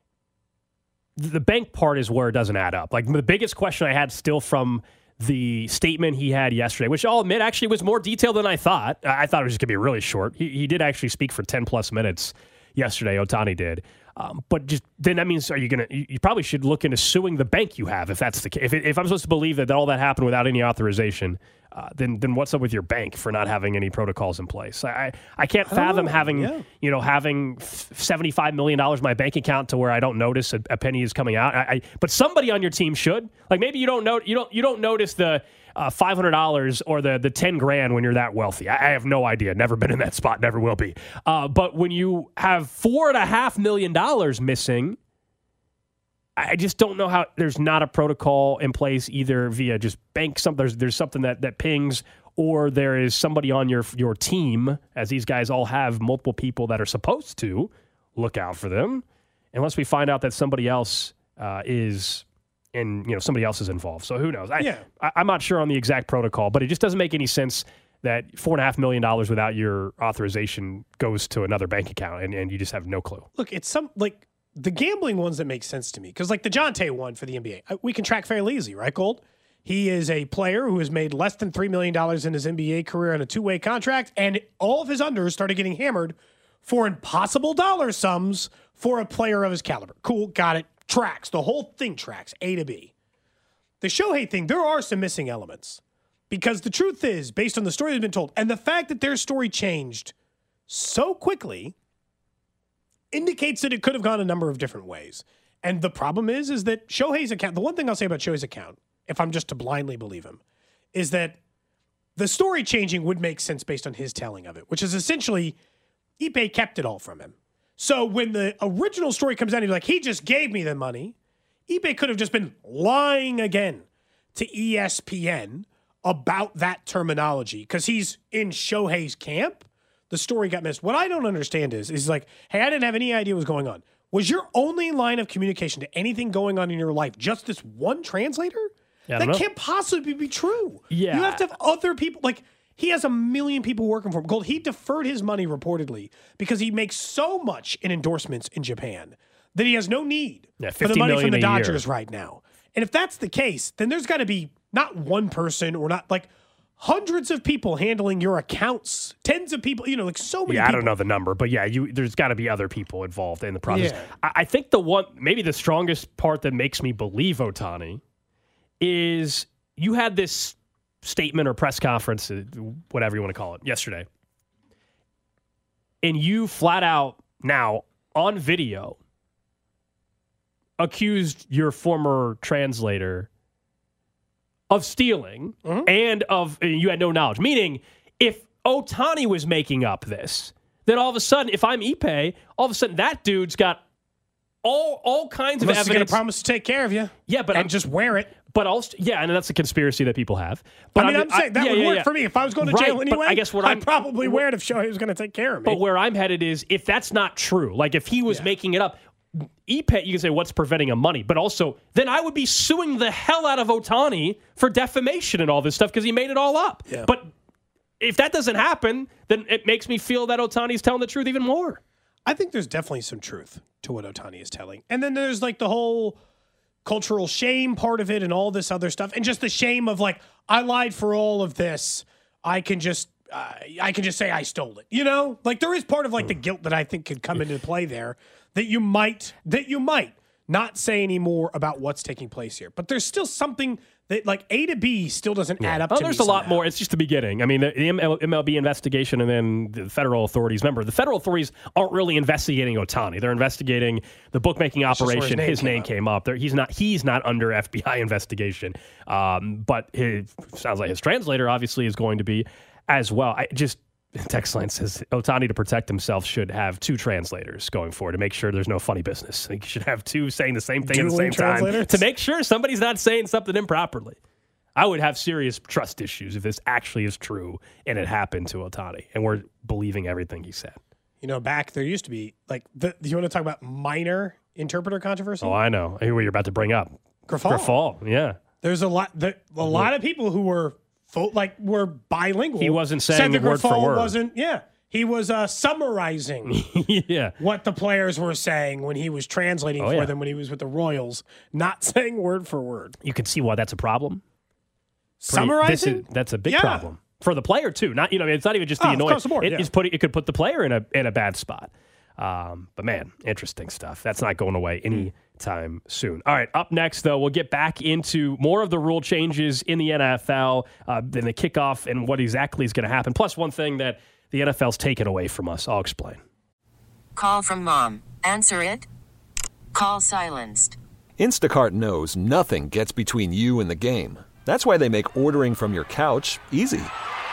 Speaker 11: the bank part is where it doesn't add up. Like, the biggest question I had still from the statement he had yesterday, which I'll admit actually was more detailed than I thought. I thought it was just going to be really short. He, he did actually speak for ten plus minutes yesterday. Ohtani did. Um, but just then that means are you gonna? You, you probably should look into suing the bank you have if that's the case. If, it, if I'm supposed to believe that all that happened without any authorization, uh, then then what's up with your bank for not having any protocols in place? I I, I can't fathom
Speaker 10: oh,
Speaker 11: having
Speaker 10: yeah.
Speaker 11: you know having seventy-five million dollars in my bank account to where I don't notice a, a penny is coming out. I, I but somebody on your team should. Like maybe you don't know you don't you don't notice the. Uh, five hundred dollars or the the ten grand when you're that wealthy. I, I have no idea. Never been in that spot. Never will be. Uh, but when you have four and a half million dollars missing, I just don't know how there's not a protocol in place either via just bank something. There's, there's something that, that pings, or there is somebody on your your team, as these guys all have multiple people that are supposed to look out for them, unless we find out that somebody else uh, is. And, you know, somebody else is involved. So who knows? I,
Speaker 10: yeah.
Speaker 11: I, I'm not sure on the exact protocol, but it just doesn't make any sense that four and a half million dollars without your authorization goes to another bank account and, and you just have no clue.
Speaker 10: Look, it's some like the gambling ones that make sense to me. Because like the Jonte one for the N B A, we can track fairly easy, right, Gold? He is a player who has made less than three million dollars in his N B A career on a two-way contract, and all of his unders started getting hammered for impossible dollar sums for a player of his caliber. Cool, got it. Tracks. The whole thing tracks, A to B. The Shohei thing, there are some missing elements. Because the truth is, based on the story that's been told, and the fact that their story changed so quickly indicates that it could have gone a number of different ways. And the problem is, is that Shohei's account, the one thing I'll say about Shohei's account, if I'm just to blindly believe him, is that the story changing would make sense based on his telling of it, which is essentially Ippei kept it all from him. So when the original story comes out, he's like, he just gave me the money. Ippei could have just been lying again to E S P N about that terminology because he's in Shohei's camp. The story got missed. What I don't understand is, is like, hey, I didn't have any idea what was going on. Was your only line of communication to anything going on in your life just this one translator?
Speaker 11: Yeah,
Speaker 10: that
Speaker 11: know.
Speaker 10: can't possibly be true.
Speaker 11: Yeah.
Speaker 10: You have to have other people. Like, he has a million people working for him. Gold, he deferred his money reportedly because he makes so much in endorsements in Japan that he has no need
Speaker 11: yeah,
Speaker 10: for the money from the Dodgers
Speaker 11: year.
Speaker 10: right now. And if that's the case, then there's got to be not one person or not like hundreds of people handling your accounts, tens of people, you know, like so many
Speaker 11: yeah,
Speaker 10: people.
Speaker 11: I don't know the number, but yeah, you there's got to be other people involved in the process.
Speaker 10: Yeah.
Speaker 11: I, I think the one, maybe the strongest part that makes me believe Ohtani is you had this statement or press conference, whatever you want to call it, yesterday. And you flat out now on video accused your former translator of stealing mm-hmm. and of you had no knowledge. Meaning, if Ohtani was making up this, then all of a sudden, if I'm Ippei, all of a sudden that dude's got all all kinds
Speaker 10: Unless
Speaker 11: of evidence.
Speaker 10: He's going to promise to take care of you.
Speaker 11: Yeah, but
Speaker 10: and
Speaker 11: I'm,
Speaker 10: just wear it.
Speaker 11: But also, yeah, and that's a conspiracy that people have. But
Speaker 10: I mean,
Speaker 11: I'm,
Speaker 10: I'm saying that
Speaker 11: I, yeah,
Speaker 10: would
Speaker 11: yeah,
Speaker 10: work
Speaker 11: yeah.
Speaker 10: for me if I was going to
Speaker 11: right,
Speaker 10: jail anyway.
Speaker 11: But I guess what
Speaker 10: I'd
Speaker 11: I'm
Speaker 10: probably wear it if Shohei was going to take care of me.
Speaker 11: But where I'm headed is, if that's not true, like if he was
Speaker 10: yeah.
Speaker 11: making it up, Ippei, you can say what's preventing him money, but also then I would be suing the hell out of Ohtani for defamation and all this stuff because he made it all up.
Speaker 10: Yeah.
Speaker 11: But if that doesn't happen, then it makes me feel that Ohtani's telling the truth even more.
Speaker 10: I think there's definitely some truth to what Ohtani is telling. And then there's like the whole cultural shame part of it and all this other stuff. And just the shame of like, I lied for all of this. I can just, uh, I can just say I stole it. You know, like there is part of like the guilt that I think could come into play there that you might, that you might not say any more about what's taking place here. But there's still something that like A to B still doesn't
Speaker 11: yeah.
Speaker 10: add up
Speaker 11: oh,
Speaker 10: to
Speaker 11: there's
Speaker 10: me
Speaker 11: a lot
Speaker 10: somehow.
Speaker 11: more. It's just the beginning. I mean, the M L B investigation and then the federal authorities. Remember, the federal authorities aren't really investigating Ohtani. They're investigating the bookmaking operation.
Speaker 10: His name,
Speaker 11: his
Speaker 10: came,
Speaker 11: name
Speaker 10: up.
Speaker 11: came up. There, he's not He's not under F B I investigation. Um, but it sounds like his translator obviously is going to be as well. I just... Text line says Ohtani, to protect himself, should have two translators going forward to make sure there's no funny business. He should have two saying the same thing
Speaker 10: Dueling
Speaker 11: at the same time
Speaker 10: translators?
Speaker 11: to make sure somebody's not saying something improperly. I would have serious trust issues if this actually is true and it happened to Ohtani and we're believing everything he said.
Speaker 10: You know, back there used to be like, the, you want to talk about minor interpreter controversy?
Speaker 11: Oh, I know. I hear what you're about to bring up.
Speaker 10: Grafal.
Speaker 11: Grafal, yeah.
Speaker 10: There's a lot, the, a lot of people who were full, like were bilingual.
Speaker 11: He wasn't saying
Speaker 10: said that
Speaker 11: word for
Speaker 10: Grafal
Speaker 11: word.
Speaker 10: Wasn't, yeah. He was uh, summarizing
Speaker 11: yeah.
Speaker 10: what the players were saying when he was translating
Speaker 11: Oh,
Speaker 10: for
Speaker 11: yeah.
Speaker 10: them when he was with the Royals, not saying word for word.
Speaker 11: You can see why that's a problem. Pretty,
Speaker 10: Summarizing?
Speaker 11: This is, that's a big
Speaker 10: Yeah.
Speaker 11: problem for the player too. Not you know, it's not even just the
Speaker 10: Oh,
Speaker 11: annoying.
Speaker 10: across the board,
Speaker 11: it,
Speaker 10: yeah.
Speaker 11: it's putting it could put the player in a in a bad spot. Um, but, man, interesting stuff. That's not going away anytime soon. All right, up next, though, we'll get back into more of the rule changes in the N F L, uh, then the kickoff and what exactly is going to happen. Plus, one thing that the N F L's taken away from us. I'll explain.
Speaker 12: Call from mom. Answer it. Call silenced.
Speaker 13: Instacart knows nothing gets between you and the game. That's why they make ordering from your couch easy.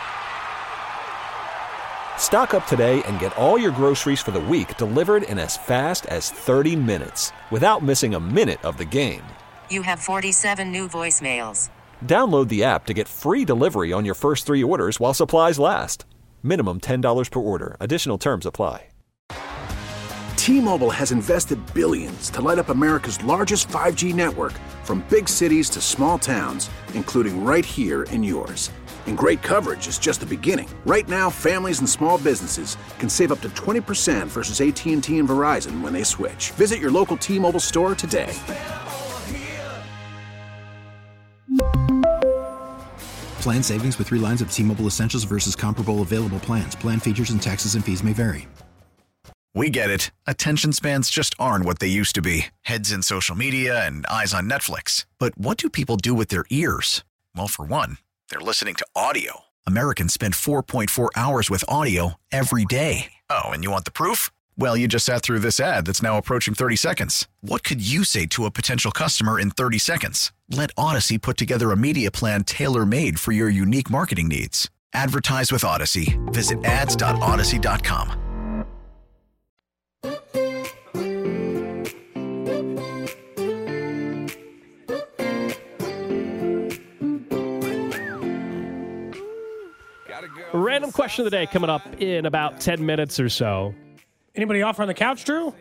Speaker 13: Stock up today and get all your groceries for the week delivered in as fast as thirty minutes without missing a minute of the game.
Speaker 12: You have forty-seven new voicemails.
Speaker 13: Download the app to get free delivery on your first three orders while supplies last. Minimum ten dollars per order. Additional terms apply.
Speaker 5: T-Mobile has invested billions to light up America's largest five G network, from big cities to small towns, including right here in yours. And great coverage is just the beginning. Right now, families and small businesses can save up to twenty percent versus A T and T and Verizon when they switch. Visit your local T-Mobile store today.
Speaker 6: Plan savings with three lines of T-Mobile Essentials versus comparable available plans. Plan features and taxes and fees may vary.
Speaker 7: We get it. Attention spans just aren't what they used to be. Heads in social media and eyes on Netflix. But what do people do with their ears? Well, for one, they're listening to audio. Americans spend four point four hours with audio every day. Oh, and you want the proof? Well, you just sat through this ad that's now approaching thirty seconds. What could you say to a potential customer in thirty seconds? Let Odyssey put together a media plan tailor-made for your unique marketing needs. Advertise with Odyssey. Visit ads dot odyssey dot com.
Speaker 11: Random question of the day coming up in about ten minutes or so.
Speaker 10: Anybody offer on the couch, Drew?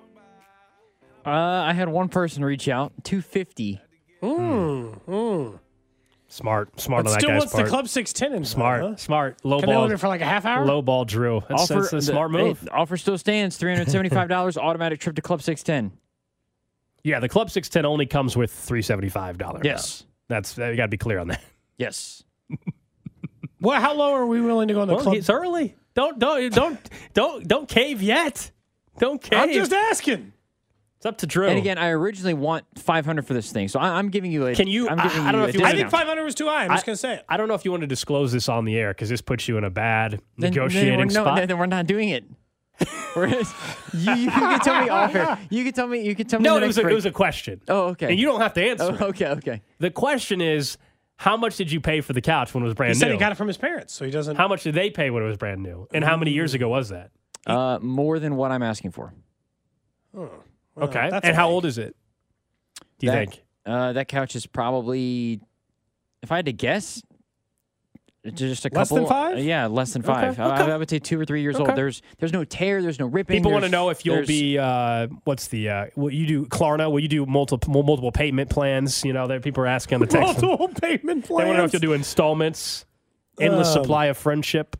Speaker 4: Uh, I had one person reach out, two fifty.
Speaker 10: Mm, mm.
Speaker 11: Smart, smart
Speaker 10: But
Speaker 11: on that
Speaker 10: still
Speaker 11: guy's
Speaker 10: wants
Speaker 11: part.
Speaker 10: the Club six ten in.
Speaker 11: Smart,
Speaker 10: huh?
Speaker 11: smart. Low
Speaker 10: Can they
Speaker 11: ball.
Speaker 10: hold it for like a half hour?
Speaker 11: Low ball Drew. That's,
Speaker 4: Offer,
Speaker 11: that's a smart
Speaker 4: the,
Speaker 11: move.
Speaker 4: hey, offer still stands, three hundred seventy-five dollars, automatic trip to Club six ten.
Speaker 11: Yeah, the Club six ten only comes with three hundred seventy-five dollars.
Speaker 4: Yes.
Speaker 11: That's, you got to be clear on that.
Speaker 4: Yes.
Speaker 10: Well, how low are we willing to go on the
Speaker 11: Well,
Speaker 10: club?
Speaker 11: it's early. Don't, don't, don't, don't, don't cave yet. Don't cave.
Speaker 10: I'm just asking.
Speaker 11: It's up to Drew.
Speaker 4: And again, I originally want five hundred for this thing, so I, I'm giving you a.
Speaker 11: Can you?
Speaker 4: I'm
Speaker 11: I,
Speaker 4: giving
Speaker 11: I don't
Speaker 4: you
Speaker 11: know if
Speaker 4: a
Speaker 11: you.
Speaker 10: I
Speaker 11: wanna-
Speaker 10: think five hundred was too high. I'm just
Speaker 11: I-
Speaker 10: going to say it.
Speaker 11: I don't know if you want to disclose this on the air because this puts you in a bad
Speaker 4: Then-
Speaker 11: negotiating
Speaker 4: then we're, no,
Speaker 11: spot.
Speaker 4: then we're not doing it. We're, you, you can tell me off air. You can tell me. You can tell me.
Speaker 11: No,
Speaker 4: the
Speaker 11: it
Speaker 4: next
Speaker 11: was, a,
Speaker 4: break.
Speaker 11: it was a question.
Speaker 4: Oh, okay.
Speaker 11: And you don't have to answer.
Speaker 4: Oh,
Speaker 11: it.
Speaker 4: okay, okay.
Speaker 11: The question is, how much did you pay for the couch when it was brand
Speaker 10: He
Speaker 11: new?
Speaker 10: said he got it from his parents, so he doesn't.
Speaker 11: How much did they pay when it was brand new? And how many years ago was that?
Speaker 4: Uh, more than what I'm asking for.
Speaker 10: Oh, well,
Speaker 11: Okay.
Speaker 10: that's
Speaker 11: And how
Speaker 10: vague.
Speaker 11: old is it? Do you
Speaker 4: that,
Speaker 11: think?
Speaker 4: Uh, that couch is probably, if I had to guess, just a
Speaker 10: Less
Speaker 4: couple.
Speaker 10: than five?
Speaker 4: uh, yeah, less than five.
Speaker 11: Okay,
Speaker 4: I,
Speaker 11: okay.
Speaker 4: I would say two or three years
Speaker 11: Okay.
Speaker 4: old. There's there's no tear. There's no ripping.
Speaker 11: People want to
Speaker 4: there's-
Speaker 11: know if you'll
Speaker 4: there's-
Speaker 11: be uh, what's the uh, will you do Klarna? Will you do multiple multiple payment plans? You know, there people are asking on the text.
Speaker 10: Multiple payment
Speaker 11: They want to know if
Speaker 10: plans.
Speaker 11: you'll do installments, endless
Speaker 10: Um,
Speaker 11: supply of friendship.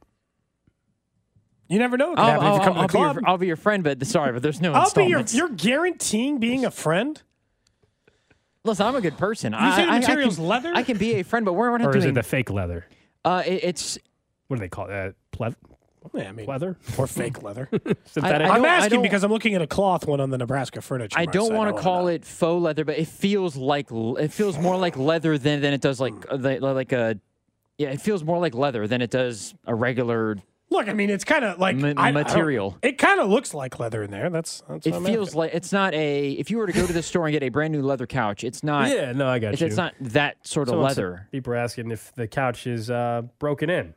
Speaker 10: You never know what could
Speaker 4: I'll,
Speaker 10: happen if you
Speaker 4: I'll-
Speaker 10: come
Speaker 4: I'll
Speaker 10: to
Speaker 4: be
Speaker 10: the
Speaker 4: your,
Speaker 10: club.
Speaker 4: I'll be your friend, but sorry, but there's no
Speaker 10: I'll be your.
Speaker 4: installments.
Speaker 10: You're guaranteeing being a friend.
Speaker 4: Listen, I'm a good person.
Speaker 10: You
Speaker 4: I,
Speaker 10: say the
Speaker 4: I- I
Speaker 10: material's
Speaker 4: can,
Speaker 10: leather?
Speaker 4: I can be a friend, but we're, we're not
Speaker 11: Or
Speaker 4: doing.
Speaker 11: is it the fake leather?
Speaker 4: uh, it, it's.
Speaker 11: What do they call it? Uh, ple-
Speaker 10: Yeah, I mean,
Speaker 11: leather?
Speaker 10: or fake leather.
Speaker 11: Synthetic?
Speaker 4: I
Speaker 10: I'm
Speaker 4: don't- I
Speaker 10: asking
Speaker 4: don't-
Speaker 10: because I'm looking at a cloth one on the Nebraska furniture.
Speaker 4: I
Speaker 10: Mart,
Speaker 4: don't
Speaker 10: so
Speaker 4: want
Speaker 10: know
Speaker 4: to call
Speaker 10: what
Speaker 4: it faux leather, but it feels like l- it feels more like leather than, than it does like uh, the- like a. Yeah, it feels more like leather than it does a regular.
Speaker 10: Look, I mean, it's kind of like
Speaker 4: Ma-
Speaker 10: I- I don't-
Speaker 4: material.
Speaker 10: it kind of looks like leather in there. That's, that's
Speaker 4: It
Speaker 10: what I'm
Speaker 4: feels
Speaker 10: asking.
Speaker 4: like it's not a. If you were to go to the store and get a brand new leather couch, it's not.
Speaker 11: Yeah, no, I got
Speaker 4: it's,
Speaker 11: you.
Speaker 4: it's not that sort of
Speaker 11: Someone said-
Speaker 4: leather.
Speaker 11: People are asking if the couch is uh, broken in.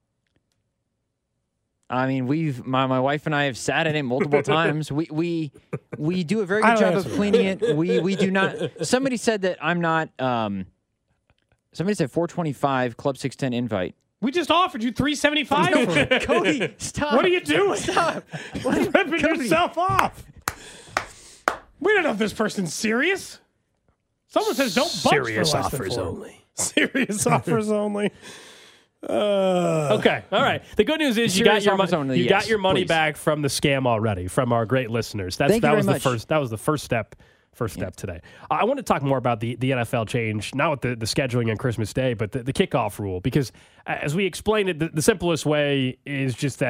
Speaker 4: I mean, we've my, my wife and I have sat in it multiple times. We we we do a very
Speaker 10: I
Speaker 4: good
Speaker 10: don't
Speaker 4: job of
Speaker 10: answer
Speaker 4: cleaning it. We we do not. Somebody said that I'm not. Um, somebody said four twenty-five Club six ten invite.
Speaker 10: We just offered you three seventy-five for it.
Speaker 4: Cody, stop!
Speaker 10: What are you doing?
Speaker 4: Stop!
Speaker 10: What are you ripping
Speaker 4: Cody.
Speaker 10: yourself off? We don't know if this person's serious. Someone says don't budge
Speaker 11: Serious
Speaker 10: for less than
Speaker 11: offers
Speaker 10: four.
Speaker 11: only.
Speaker 10: Serious offers only. Uh,
Speaker 11: Okay, all right. The good news is you
Speaker 4: Serious
Speaker 11: got your
Speaker 4: offers
Speaker 11: money.
Speaker 4: only,
Speaker 11: You
Speaker 4: yes,
Speaker 11: got your money
Speaker 4: please.
Speaker 11: back from the scam already from our great listeners. That's
Speaker 4: Thank you
Speaker 11: that
Speaker 4: very
Speaker 11: was the
Speaker 4: much.
Speaker 11: first. That was the first step. First step today. I want to talk more about the, the N F L change, not with the, the scheduling on Christmas Day, but the, the kickoff rule. Because as we explained it, the, the simplest way is just that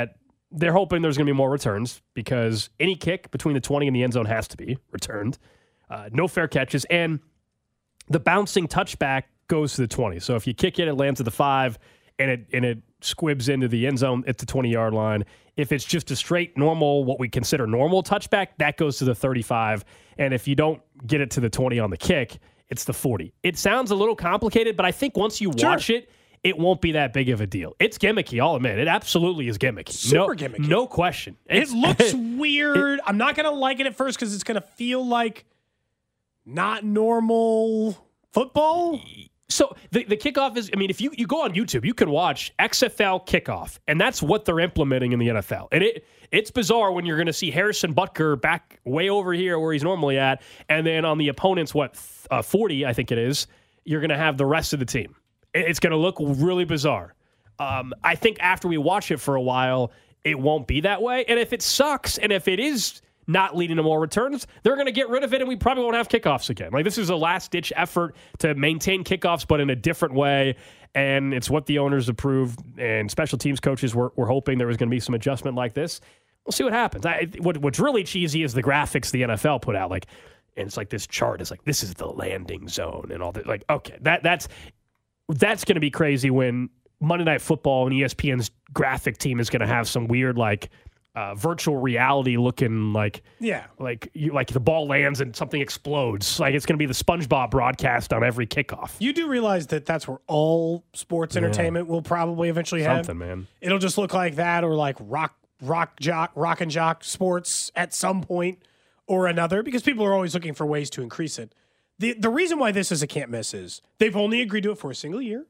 Speaker 11: they're hoping there's going to be more returns because any kick between the twenty and the end zone has to be returned. Uh, no fair catches. And the bouncing touchback goes to the twenty. So if you kick it, it lands at the five, and it and it squibs into the end zone at the twenty-yard line. If it's just a straight normal, what we consider normal touchback, that goes to the thirty-five. And if you don't get it to the twenty on the kick, it's the forty. It sounds a little complicated, but I think once you watch
Speaker 10: sure.
Speaker 11: it, it won't be that big of a deal. It's gimmicky, I'll admit. It absolutely is gimmicky.
Speaker 10: Super
Speaker 11: no,
Speaker 10: gimmicky.
Speaker 11: No question.
Speaker 10: It looks weird. It, I'm not going to like it at first because it's going to feel like not normal football.
Speaker 11: So the, the kickoff is, I mean, if you, you go on YouTube, you can watch X F L kickoff, and that's what they're implementing in the N F L. And it it's bizarre when you're going to see Harrison Butker back way over here where he's normally at, and then on the opponent's, what, uh, forty, I think it is, you're going to have the rest of the team. It's going to look really bizarre. Um, I think after we watch it for a while, it won't be that way. And if it sucks, and if it is not leading to more returns, they're going to get rid of it, and we probably won't have kickoffs again. Like, this is a last-ditch effort to maintain kickoffs, but in a different way, and it's what the owners approved, and special teams coaches were, were hoping there was going to be some adjustment like this. We'll see what happens. I, what, what's really cheesy is the graphics the N F L put out. Like, and it's like this chart is like, this is the landing zone and all that. Like, okay, that that's that's going to be crazy when Monday Night Football and E S P N's graphic team is going to have some weird, like, Uh, virtual reality looking like
Speaker 10: yeah
Speaker 11: like you like the ball lands and something explodes. Like it's going to be the SpongeBob broadcast on every kickoff.
Speaker 10: You do realize that that's where all sports entertainment yeah. will probably eventually
Speaker 11: something,
Speaker 10: have
Speaker 11: something, man.
Speaker 10: It'll just look like that, or like rock rock jock rock and jock sports at some point or another, because people are always looking for ways to increase it. the The reason why this is a can't miss is they've only agreed to it for a single year,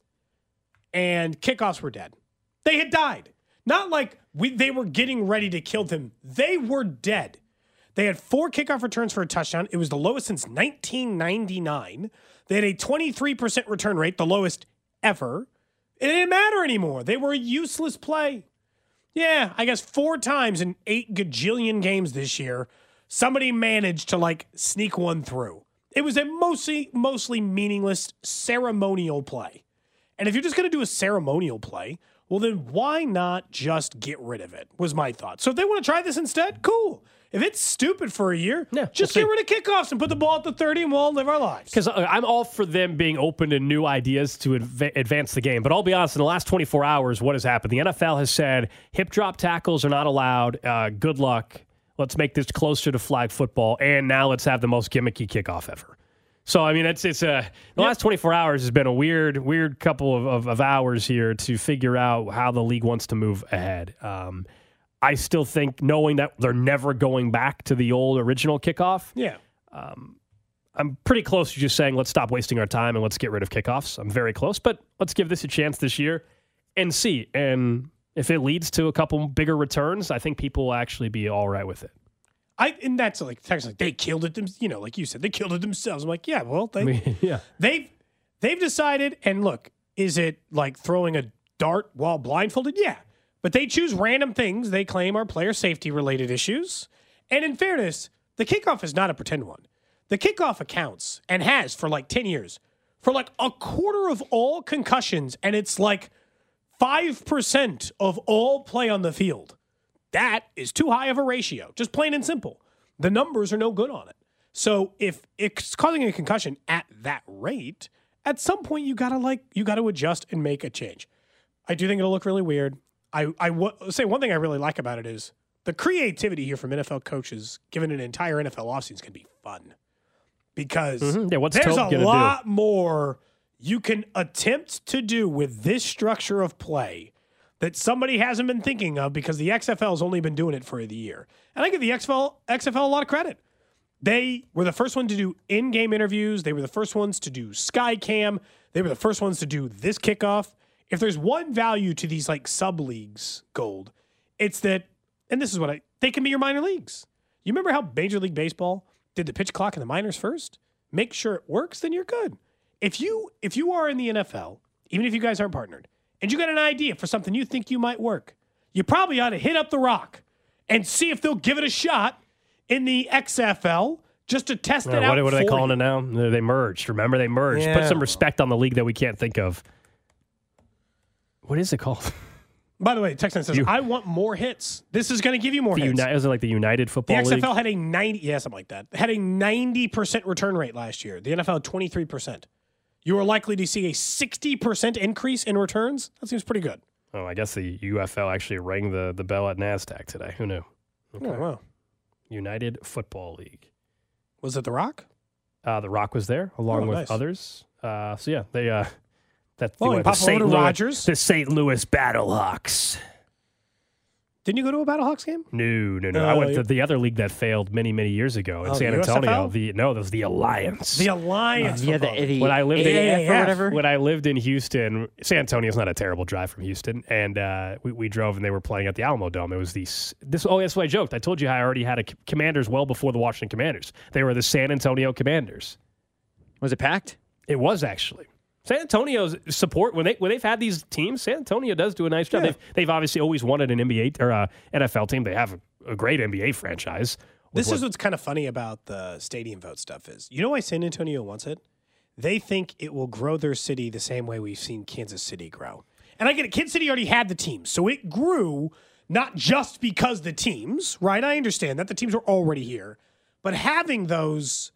Speaker 10: and kickoffs were dead. They had died. Not like we, they were getting ready to kill them. They were dead. They had four kickoff returns for a touchdown. It was the lowest since nineteen ninety-nine. They had a twenty-three percent return rate, the lowest ever. It didn't matter anymore. They were a useless play. Yeah, I guess four times in eight gajillion games this year, somebody managed to, like, sneak one through. It was a mostly, mostly meaningless ceremonial play. And if you're just going to do a ceremonial play, well, then why not just get rid of it, was my thought. So if they want to try this instead, cool. If it's stupid for a year, yeah, just we'll get rid of kickoffs and put the ball at the thirty and we'll all live our lives.
Speaker 11: Because I'm all for them being open to new ideas to adv- advance the game. But I'll be honest, in the last twenty-four hours, what has happened? The N F L has said hip drop tackles are not allowed. Uh, good luck. Let's make this closer to flag football. And now let's have the most gimmicky kickoff ever. So, I mean, it's it's a, the yep. last twenty-four hours has been a weird, weird couple of, of, of hours here to figure out how the league wants to move ahead. Um, I still think, knowing that they're never going back to the old original kickoff,
Speaker 10: yeah,
Speaker 11: um, I'm pretty close to just saying, let's stop wasting our time and let's get rid of kickoffs. I'm very close, but let's give this a chance this year and see. And if it leads to a couple bigger returns, I think people will actually be all right with it.
Speaker 10: I and that's like technically they killed it them, you know, like you said, they killed it themselves. I'm like, yeah, well, they
Speaker 11: I mean, yeah.
Speaker 10: they've they've decided, and look, is it like throwing a dart while blindfolded? Yeah. But they choose random things they claim are player safety related issues. And in fairness, the kickoff is not a pretend one. The kickoff accounts, and has for like ten years, for like a quarter of all concussions, and it's like five percent of all play on the field. That is too high of a ratio, just plain and simple. The numbers are no good on it. So if it's causing a concussion at that rate, at some point you gotta like you gotta adjust and make a change. I do think it'll look really weird. I I w- say one thing I really like about it is the creativity here from N F L coaches, given an entire N F L offseason, can be fun because
Speaker 11: mm-hmm. yeah, what's
Speaker 10: there's
Speaker 11: Tope
Speaker 10: a
Speaker 11: gonna
Speaker 10: lot
Speaker 11: do?
Speaker 10: more you can attempt to do with this structure of play that somebody hasn't been thinking of, because the X F L has only been doing it for the year. And I give the X F L, X F L a lot of credit. They were the first one to do in-game interviews. They were the first ones to do Skycam. They were the first ones to do this kickoff. If there's one value to these like sub-leagues, Gold, it's that, and this is what I, they can be your minor leagues. You remember how Major League Baseball did the pitch clock in the minors first? Make sure it works, then you're good. If you if you are in the N F L, even if you guys aren't partnered, and you got an idea for something you think you might work, you probably ought to hit up The Rock and see if they'll give it a shot in the X F L just to test
Speaker 11: yeah,
Speaker 10: it out.
Speaker 11: What, what are they
Speaker 10: for
Speaker 11: calling
Speaker 10: you.
Speaker 11: it now? They merged. Remember, they merged.
Speaker 10: Yeah.
Speaker 11: Put some respect on the league that we can't think of. What is it called?
Speaker 10: By the way, Texan says,
Speaker 11: You-
Speaker 10: I want more hits. This is going to give you more
Speaker 11: The
Speaker 10: hits.
Speaker 11: Uni- was it like the United
Speaker 10: The
Speaker 11: Football
Speaker 10: X
Speaker 11: League?
Speaker 10: F L had a ninety, yeah, something like that. Had a ninety percent return rate last year. The N F L had twenty-three percent. You are likely to see a sixty percent increase in returns. That seems pretty good.
Speaker 11: Oh, I guess the U F L actually rang the, the bell at NASDAQ today. Who knew?
Speaker 10: Oh, wow.
Speaker 11: United Football League.
Speaker 10: Was it The Rock?
Speaker 11: Uh, the Rock was there along
Speaker 10: Oh,
Speaker 11: with
Speaker 10: nice.
Speaker 11: others. Uh, so yeah, they uh, that
Speaker 10: Well,
Speaker 11: the,
Speaker 10: and
Speaker 11: the
Speaker 10: pop over
Speaker 11: Saint
Speaker 10: to
Speaker 11: Louis,
Speaker 10: Rodgers.
Speaker 11: the Saint Louis Battlehawks.
Speaker 10: Didn't you go to a Battlehawks game?
Speaker 11: No, no, no.
Speaker 10: Uh,
Speaker 11: I went to the other league that failed many, many years ago in
Speaker 10: Oh,
Speaker 11: San
Speaker 10: the U S F L?
Speaker 11: Antonio. The no, that was the Alliance.
Speaker 10: The Alliance.
Speaker 4: Yeah, the,
Speaker 10: football.
Speaker 4: the
Speaker 11: when I lived
Speaker 4: A A F
Speaker 11: in
Speaker 4: or whatever.
Speaker 11: when I lived in Houston, San Antonio's not a terrible drive from Houston, and uh, we, we drove and they were playing at the Alamo Dome. It was the s- this. Oh, that's what I joked. I told you how I already had a C- Commanders well before the Washington Commanders. They were the San Antonio Commanders.
Speaker 4: Was it packed?
Speaker 11: It was actually. San Antonio's support when they when they've had these teams, San Antonio does do a nice job.
Speaker 10: Yeah.
Speaker 11: They've they've obviously always wanted an N B A or a N F L team. They have a, a great N B A franchise.
Speaker 10: This
Speaker 11: With
Speaker 10: is what's kind of funny about the stadium vote stuff is, you know why San Antonio wants it? They think it will grow their city the same way we've seen Kansas City grow. And I get it. Kansas City already had the teams, so it grew not just because the teams, right? I understand that the teams were already here, but having those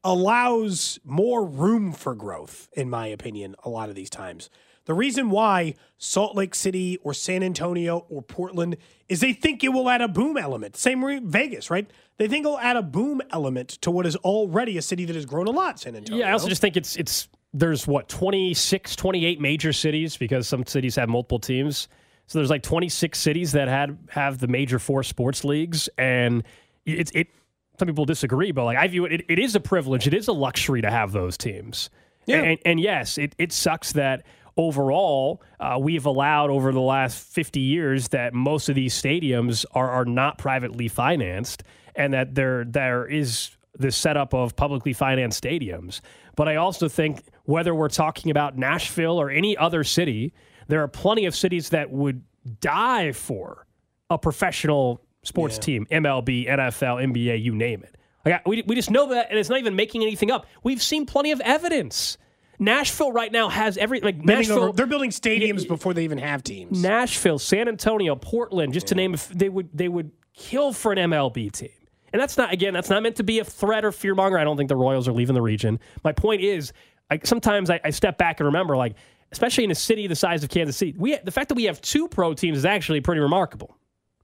Speaker 10: allows more room for growth, in my opinion, a lot of these times. The reason why Salt Lake City or San Antonio or Portland is they think it will add a boom element. Same with Vegas, right? They think it'll add a boom element to what is already a city that has grown a lot, San Antonio.
Speaker 11: Yeah, I also just think it's it's there's what twenty-six, twenty-eight major cities because some cities have multiple teams. So there's like twenty-six cities that had have the major four sports leagues, and it's it. Some people disagree, but like I view it, it, it is a privilege. It is a luxury to have those teams.
Speaker 10: Yeah.
Speaker 11: And, and yes, it, it sucks that overall uh, we've allowed over the last fifty years that most of these stadiums are, are not privately financed and that there there is this setup of publicly financed stadiums. But I also think whether we're talking about Nashville or any other city, there are plenty of cities that would die for a professional sports
Speaker 10: Yeah.
Speaker 11: team, M L B, N F L, N B A, you name it. Like I, we, we just know that, and it's not even making anything up. We've seen plenty of evidence. Nashville right now has every like
Speaker 10: Building
Speaker 11: Nashville.
Speaker 10: over- they're building stadiums
Speaker 11: Yeah,
Speaker 10: before they even have teams.
Speaker 11: Nashville, San Antonio, Portland, just to name, a f- they would they would kill for an M L B team. And that's not again, that's not meant to be a threat or fear monger. I don't think the Royals are leaving the region. My point is, I, sometimes I, I step back and remember, like, especially in a city the size of Kansas City, we the fact that we have two pro teams is actually pretty remarkable.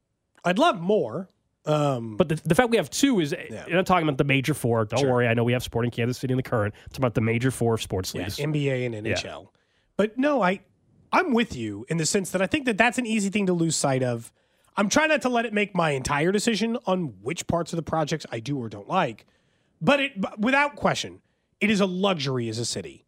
Speaker 10: I'd love more. Um,
Speaker 11: But the, the fact we have two is, I'm not talking about the major four. Don't
Speaker 10: Sure.
Speaker 11: worry. I know we have Sporting Kansas City in the current. I'm talking about the major four sports
Speaker 10: yeah,
Speaker 11: leagues.
Speaker 10: N B A and N H L. But no, I, I'm with you in the sense that I think that that's an easy thing to lose sight of. I'm trying not to let it make my entire decision on which parts of the projects I do or don't like. But it, but without question, it is a luxury as a city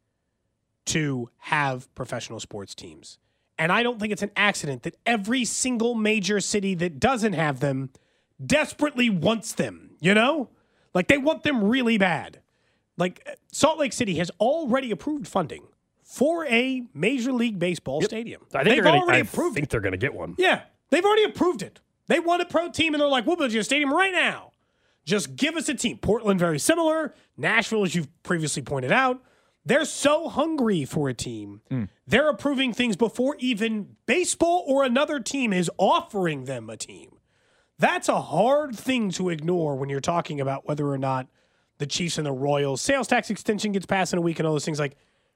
Speaker 10: to have professional sports teams. And I don't think it's an accident that every single major city that doesn't have them desperately wants them, you know? Like they want them really bad. Like Salt Lake City has already approved funding for a Major League Baseball stadium.
Speaker 11: I think
Speaker 10: They've
Speaker 11: they're gonna,
Speaker 10: already
Speaker 11: I
Speaker 10: approved
Speaker 11: think
Speaker 10: it.
Speaker 11: they're going to get one.
Speaker 10: Yeah, they've already approved it. They want a pro team, and they're like, we'll build you a stadium right now. Just give us a team. Portland, very similar. Nashville, as you've previously pointed out. They're so hungry for a team.
Speaker 11: Mm.
Speaker 10: They're approving things before even baseball or another team is offering them a team. That's a hard thing to ignore when you're talking about whether or not the Chiefs and the Royals, sales tax extension gets passed in a week and all those things. Like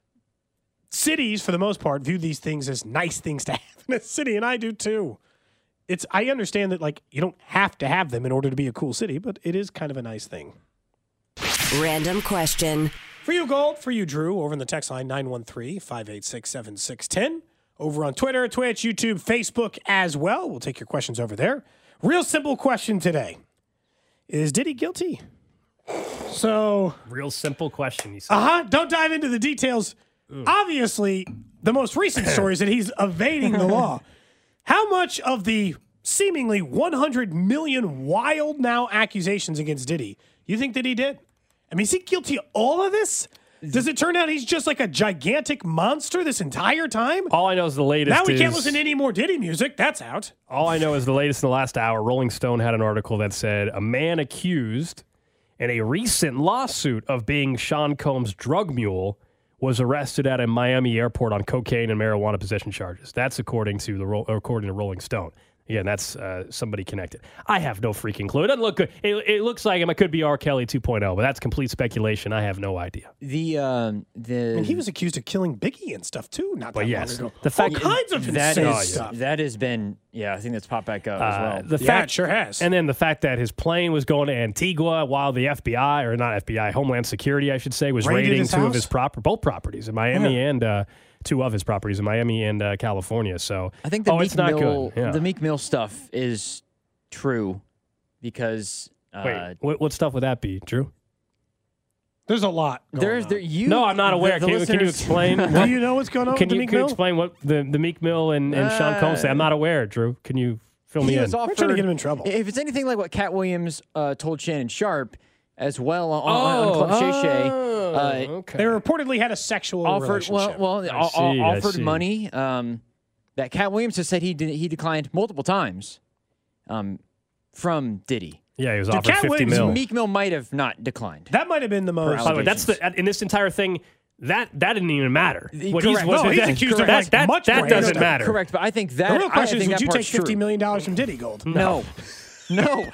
Speaker 10: cities, for the most part, view these things as nice things to have in a city, and I do too. It's I understand that like you don't have to have them in order to be a cool city, but it is kind of a nice thing.
Speaker 14: Random question.
Speaker 10: For you, Gold. For you, Drew. Over in the text line, nine one three, five eight six, seven six one zero. Over on Twitter, Twitch, YouTube, Facebook as well. We'll take your questions over there. Real simple question today. Is Diddy guilty? So...
Speaker 11: Real simple question, he said.
Speaker 10: Uh-huh. Don't dive into the details. Obviously, the most recent story is that he's evading the law. How much of the seemingly one hundred million wild now accusations against Diddy you think that he did? I mean, is he guilty of all of this? Does it turn out he's just like a gigantic monster this entire time?
Speaker 11: All I know is the latest
Speaker 10: Now we
Speaker 11: is,
Speaker 10: can't listen to any more Diddy music. That's out.
Speaker 11: All I know is the latest in the last hour. Rolling Stone had an article that said a man accused in a recent lawsuit of being Sean Combs' drug mule was arrested at a Miami airport on cocaine and marijuana possession charges. That's according to the according to Rolling Stone. Again, that's uh, somebody connected. I have no freaking clue. It doesn't look good. It, it looks like him. It could be R. Kelly two point oh, but that's complete speculation. I have no idea.
Speaker 4: The um, the
Speaker 10: and he was accused of killing Biggie and stuff too. Not that
Speaker 11: well, yes.
Speaker 10: long ago.
Speaker 11: The fact
Speaker 10: all kinds of
Speaker 4: that
Speaker 10: insane
Speaker 4: is,
Speaker 10: stuff.
Speaker 4: That has been, yeah, I think that's popped back up as
Speaker 11: Uh,
Speaker 4: well.
Speaker 11: the
Speaker 10: Yeah,
Speaker 11: fact,
Speaker 10: it sure has.
Speaker 11: And then the fact that his plane was going to Antigua while the F B I, or not F B I, Homeland Security, I should say, was
Speaker 10: Raided
Speaker 11: raiding
Speaker 10: his
Speaker 11: two of
Speaker 10: house?
Speaker 11: his proper both properties in Miami
Speaker 10: Yeah.
Speaker 11: and uh, two of his properties in Miami and uh, California. So
Speaker 4: I think the
Speaker 11: oh,
Speaker 4: Meek
Speaker 11: it's not
Speaker 4: Mill,
Speaker 11: good. Yeah.
Speaker 4: the Meek Mill stuff is true because uh,
Speaker 11: Wait, what, what stuff would that be, Drew?
Speaker 10: There's a lot. going
Speaker 4: there's
Speaker 10: on.
Speaker 4: there you.
Speaker 11: No, I'm not aware.
Speaker 4: the
Speaker 11: Can, you- can you
Speaker 4: listeners-
Speaker 11: explain?
Speaker 10: Do you know what's going on
Speaker 11: Can
Speaker 10: with the
Speaker 11: you,
Speaker 10: Meek
Speaker 11: can you
Speaker 10: Mill?
Speaker 11: explain what the, the Meek Mill and, and Sean Combs say? I'm not aware, Drew. Can you fill me
Speaker 4: He
Speaker 11: in?
Speaker 4: was
Speaker 10: We're
Speaker 4: offered,
Speaker 10: trying to get him in trouble.
Speaker 4: If it's anything like what Cat Williams uh, told Shannon Sharp, as well on, on, on Club Shay Shay, uh,
Speaker 11: okay.
Speaker 10: They reportedly had a sexual
Speaker 4: offered
Speaker 10: relationship.
Speaker 4: well, well
Speaker 11: I
Speaker 4: o- o-
Speaker 11: see, I
Speaker 4: offered
Speaker 11: see.
Speaker 4: money. Um, that Cat Williams has said he did, he declined multiple times um, from Diddy.
Speaker 11: Yeah, he was
Speaker 10: Did
Speaker 11: offered
Speaker 10: Cat
Speaker 11: fifty
Speaker 10: Williams
Speaker 11: mil.
Speaker 4: Meek Mill might have not declined.
Speaker 10: That might have been the most.
Speaker 11: By the way, that's the in this entire thing. That that didn't even matter. What
Speaker 4: Correct.
Speaker 11: he's, what
Speaker 10: No, he's
Speaker 11: that,
Speaker 10: accused of,
Speaker 11: that,
Speaker 10: like,
Speaker 11: that,
Speaker 10: much
Speaker 11: that
Speaker 10: more
Speaker 11: doesn't
Speaker 10: stuff.
Speaker 11: matter.
Speaker 4: Correct, but I think that
Speaker 10: The real question
Speaker 4: I
Speaker 10: is,
Speaker 4: think
Speaker 10: would
Speaker 4: that
Speaker 10: you take
Speaker 4: part's
Speaker 10: fifty
Speaker 4: true.
Speaker 10: million dollars from Diddy Gold?
Speaker 4: No, no.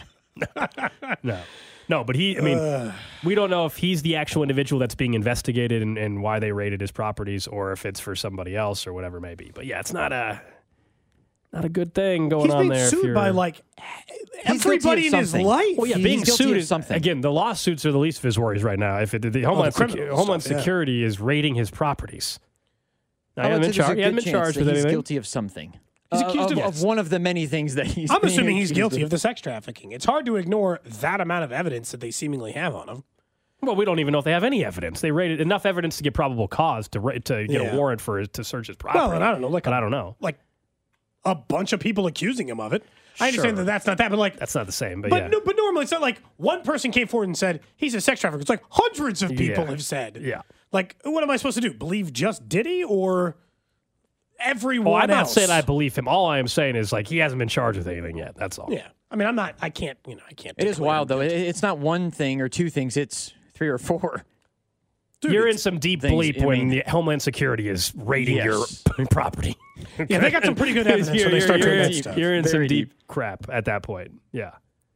Speaker 11: No, no, but he. I mean, we don't know if he's the actual individual that's being investigated and, and why they raided his properties, or if it's for somebody else or whatever it may be. But yeah, it's not a not a good thing going
Speaker 10: He's
Speaker 11: on
Speaker 10: being
Speaker 11: there. if
Speaker 10: sued
Speaker 11: you're-
Speaker 10: by like
Speaker 4: He's guilty
Speaker 10: everybody
Speaker 4: of
Speaker 10: in his
Speaker 4: something.
Speaker 10: life.
Speaker 11: Well, yeah,
Speaker 4: He's
Speaker 11: being
Speaker 4: guilty
Speaker 11: sued
Speaker 4: of
Speaker 11: is
Speaker 4: something.
Speaker 11: Again, the lawsuits are the least of his worries right now. If it, the Homeland,
Speaker 10: the
Speaker 11: Secu-
Speaker 10: criminal
Speaker 11: Homeland
Speaker 10: stuff, yeah.
Speaker 11: Security is raiding his properties. Now,
Speaker 4: I
Speaker 11: he
Speaker 4: would
Speaker 11: hasn't
Speaker 4: say
Speaker 11: been,
Speaker 4: there's
Speaker 11: char-
Speaker 4: a
Speaker 11: he hasn't
Speaker 4: good
Speaker 11: been
Speaker 4: chance
Speaker 11: charged
Speaker 4: that
Speaker 11: with
Speaker 4: he's
Speaker 11: anything.
Speaker 4: guilty of something.
Speaker 10: He's
Speaker 4: Uh,
Speaker 10: accused
Speaker 4: of,
Speaker 10: of-
Speaker 4: of one of the many things that he's.
Speaker 10: I'm
Speaker 4: being
Speaker 10: assuming he's
Speaker 4: accused
Speaker 10: guilty of the sex trafficking. It's hard to ignore that amount of evidence that they seemingly have on him.
Speaker 11: Well, we don't even know if they have any evidence. They raided enough evidence to get probable cause to ra- to get
Speaker 10: Yeah.
Speaker 11: a warrant for to search his property.
Speaker 10: Well, and I don't know, like
Speaker 11: but
Speaker 10: a-
Speaker 11: I don't know.
Speaker 10: Like a bunch of people accusing him of it. I understand
Speaker 11: Sure.
Speaker 10: that that's not that, but like,
Speaker 11: That's not the same, but,
Speaker 10: but
Speaker 11: yeah.
Speaker 10: no, but normally it's not like one person came forward and said he's a sex trafficker. It's like hundreds of people
Speaker 11: Yeah.
Speaker 10: have said.
Speaker 11: Yeah.
Speaker 10: Like, what am I supposed to do? Believe just Diddy or everyone
Speaker 11: Well, I'm not
Speaker 10: else?
Speaker 11: saying I believe him. All I am saying is like he hasn't been charged with anything yet. That's all.
Speaker 10: Yeah. I mean, I'm not. I can't. You know, I can't.
Speaker 4: It is
Speaker 10: declare
Speaker 4: wild
Speaker 10: him
Speaker 4: though. It,
Speaker 10: guilty.
Speaker 4: it's not one thing or two things. It's three or four.
Speaker 10: Dude,
Speaker 11: You're in
Speaker 10: it's-
Speaker 11: some deep
Speaker 4: things-
Speaker 11: bleep
Speaker 4: I
Speaker 11: when
Speaker 4: mean-
Speaker 11: the Homeland Security is raiding
Speaker 4: Yes.
Speaker 11: your property.
Speaker 10: Yeah, they got some pretty good evidence
Speaker 11: you're,
Speaker 10: when they start
Speaker 11: you're,
Speaker 10: doing that
Speaker 11: you're-
Speaker 10: stuff.
Speaker 11: You're in some
Speaker 4: Very
Speaker 11: deep,
Speaker 4: deep.
Speaker 11: crap at that point. Yeah.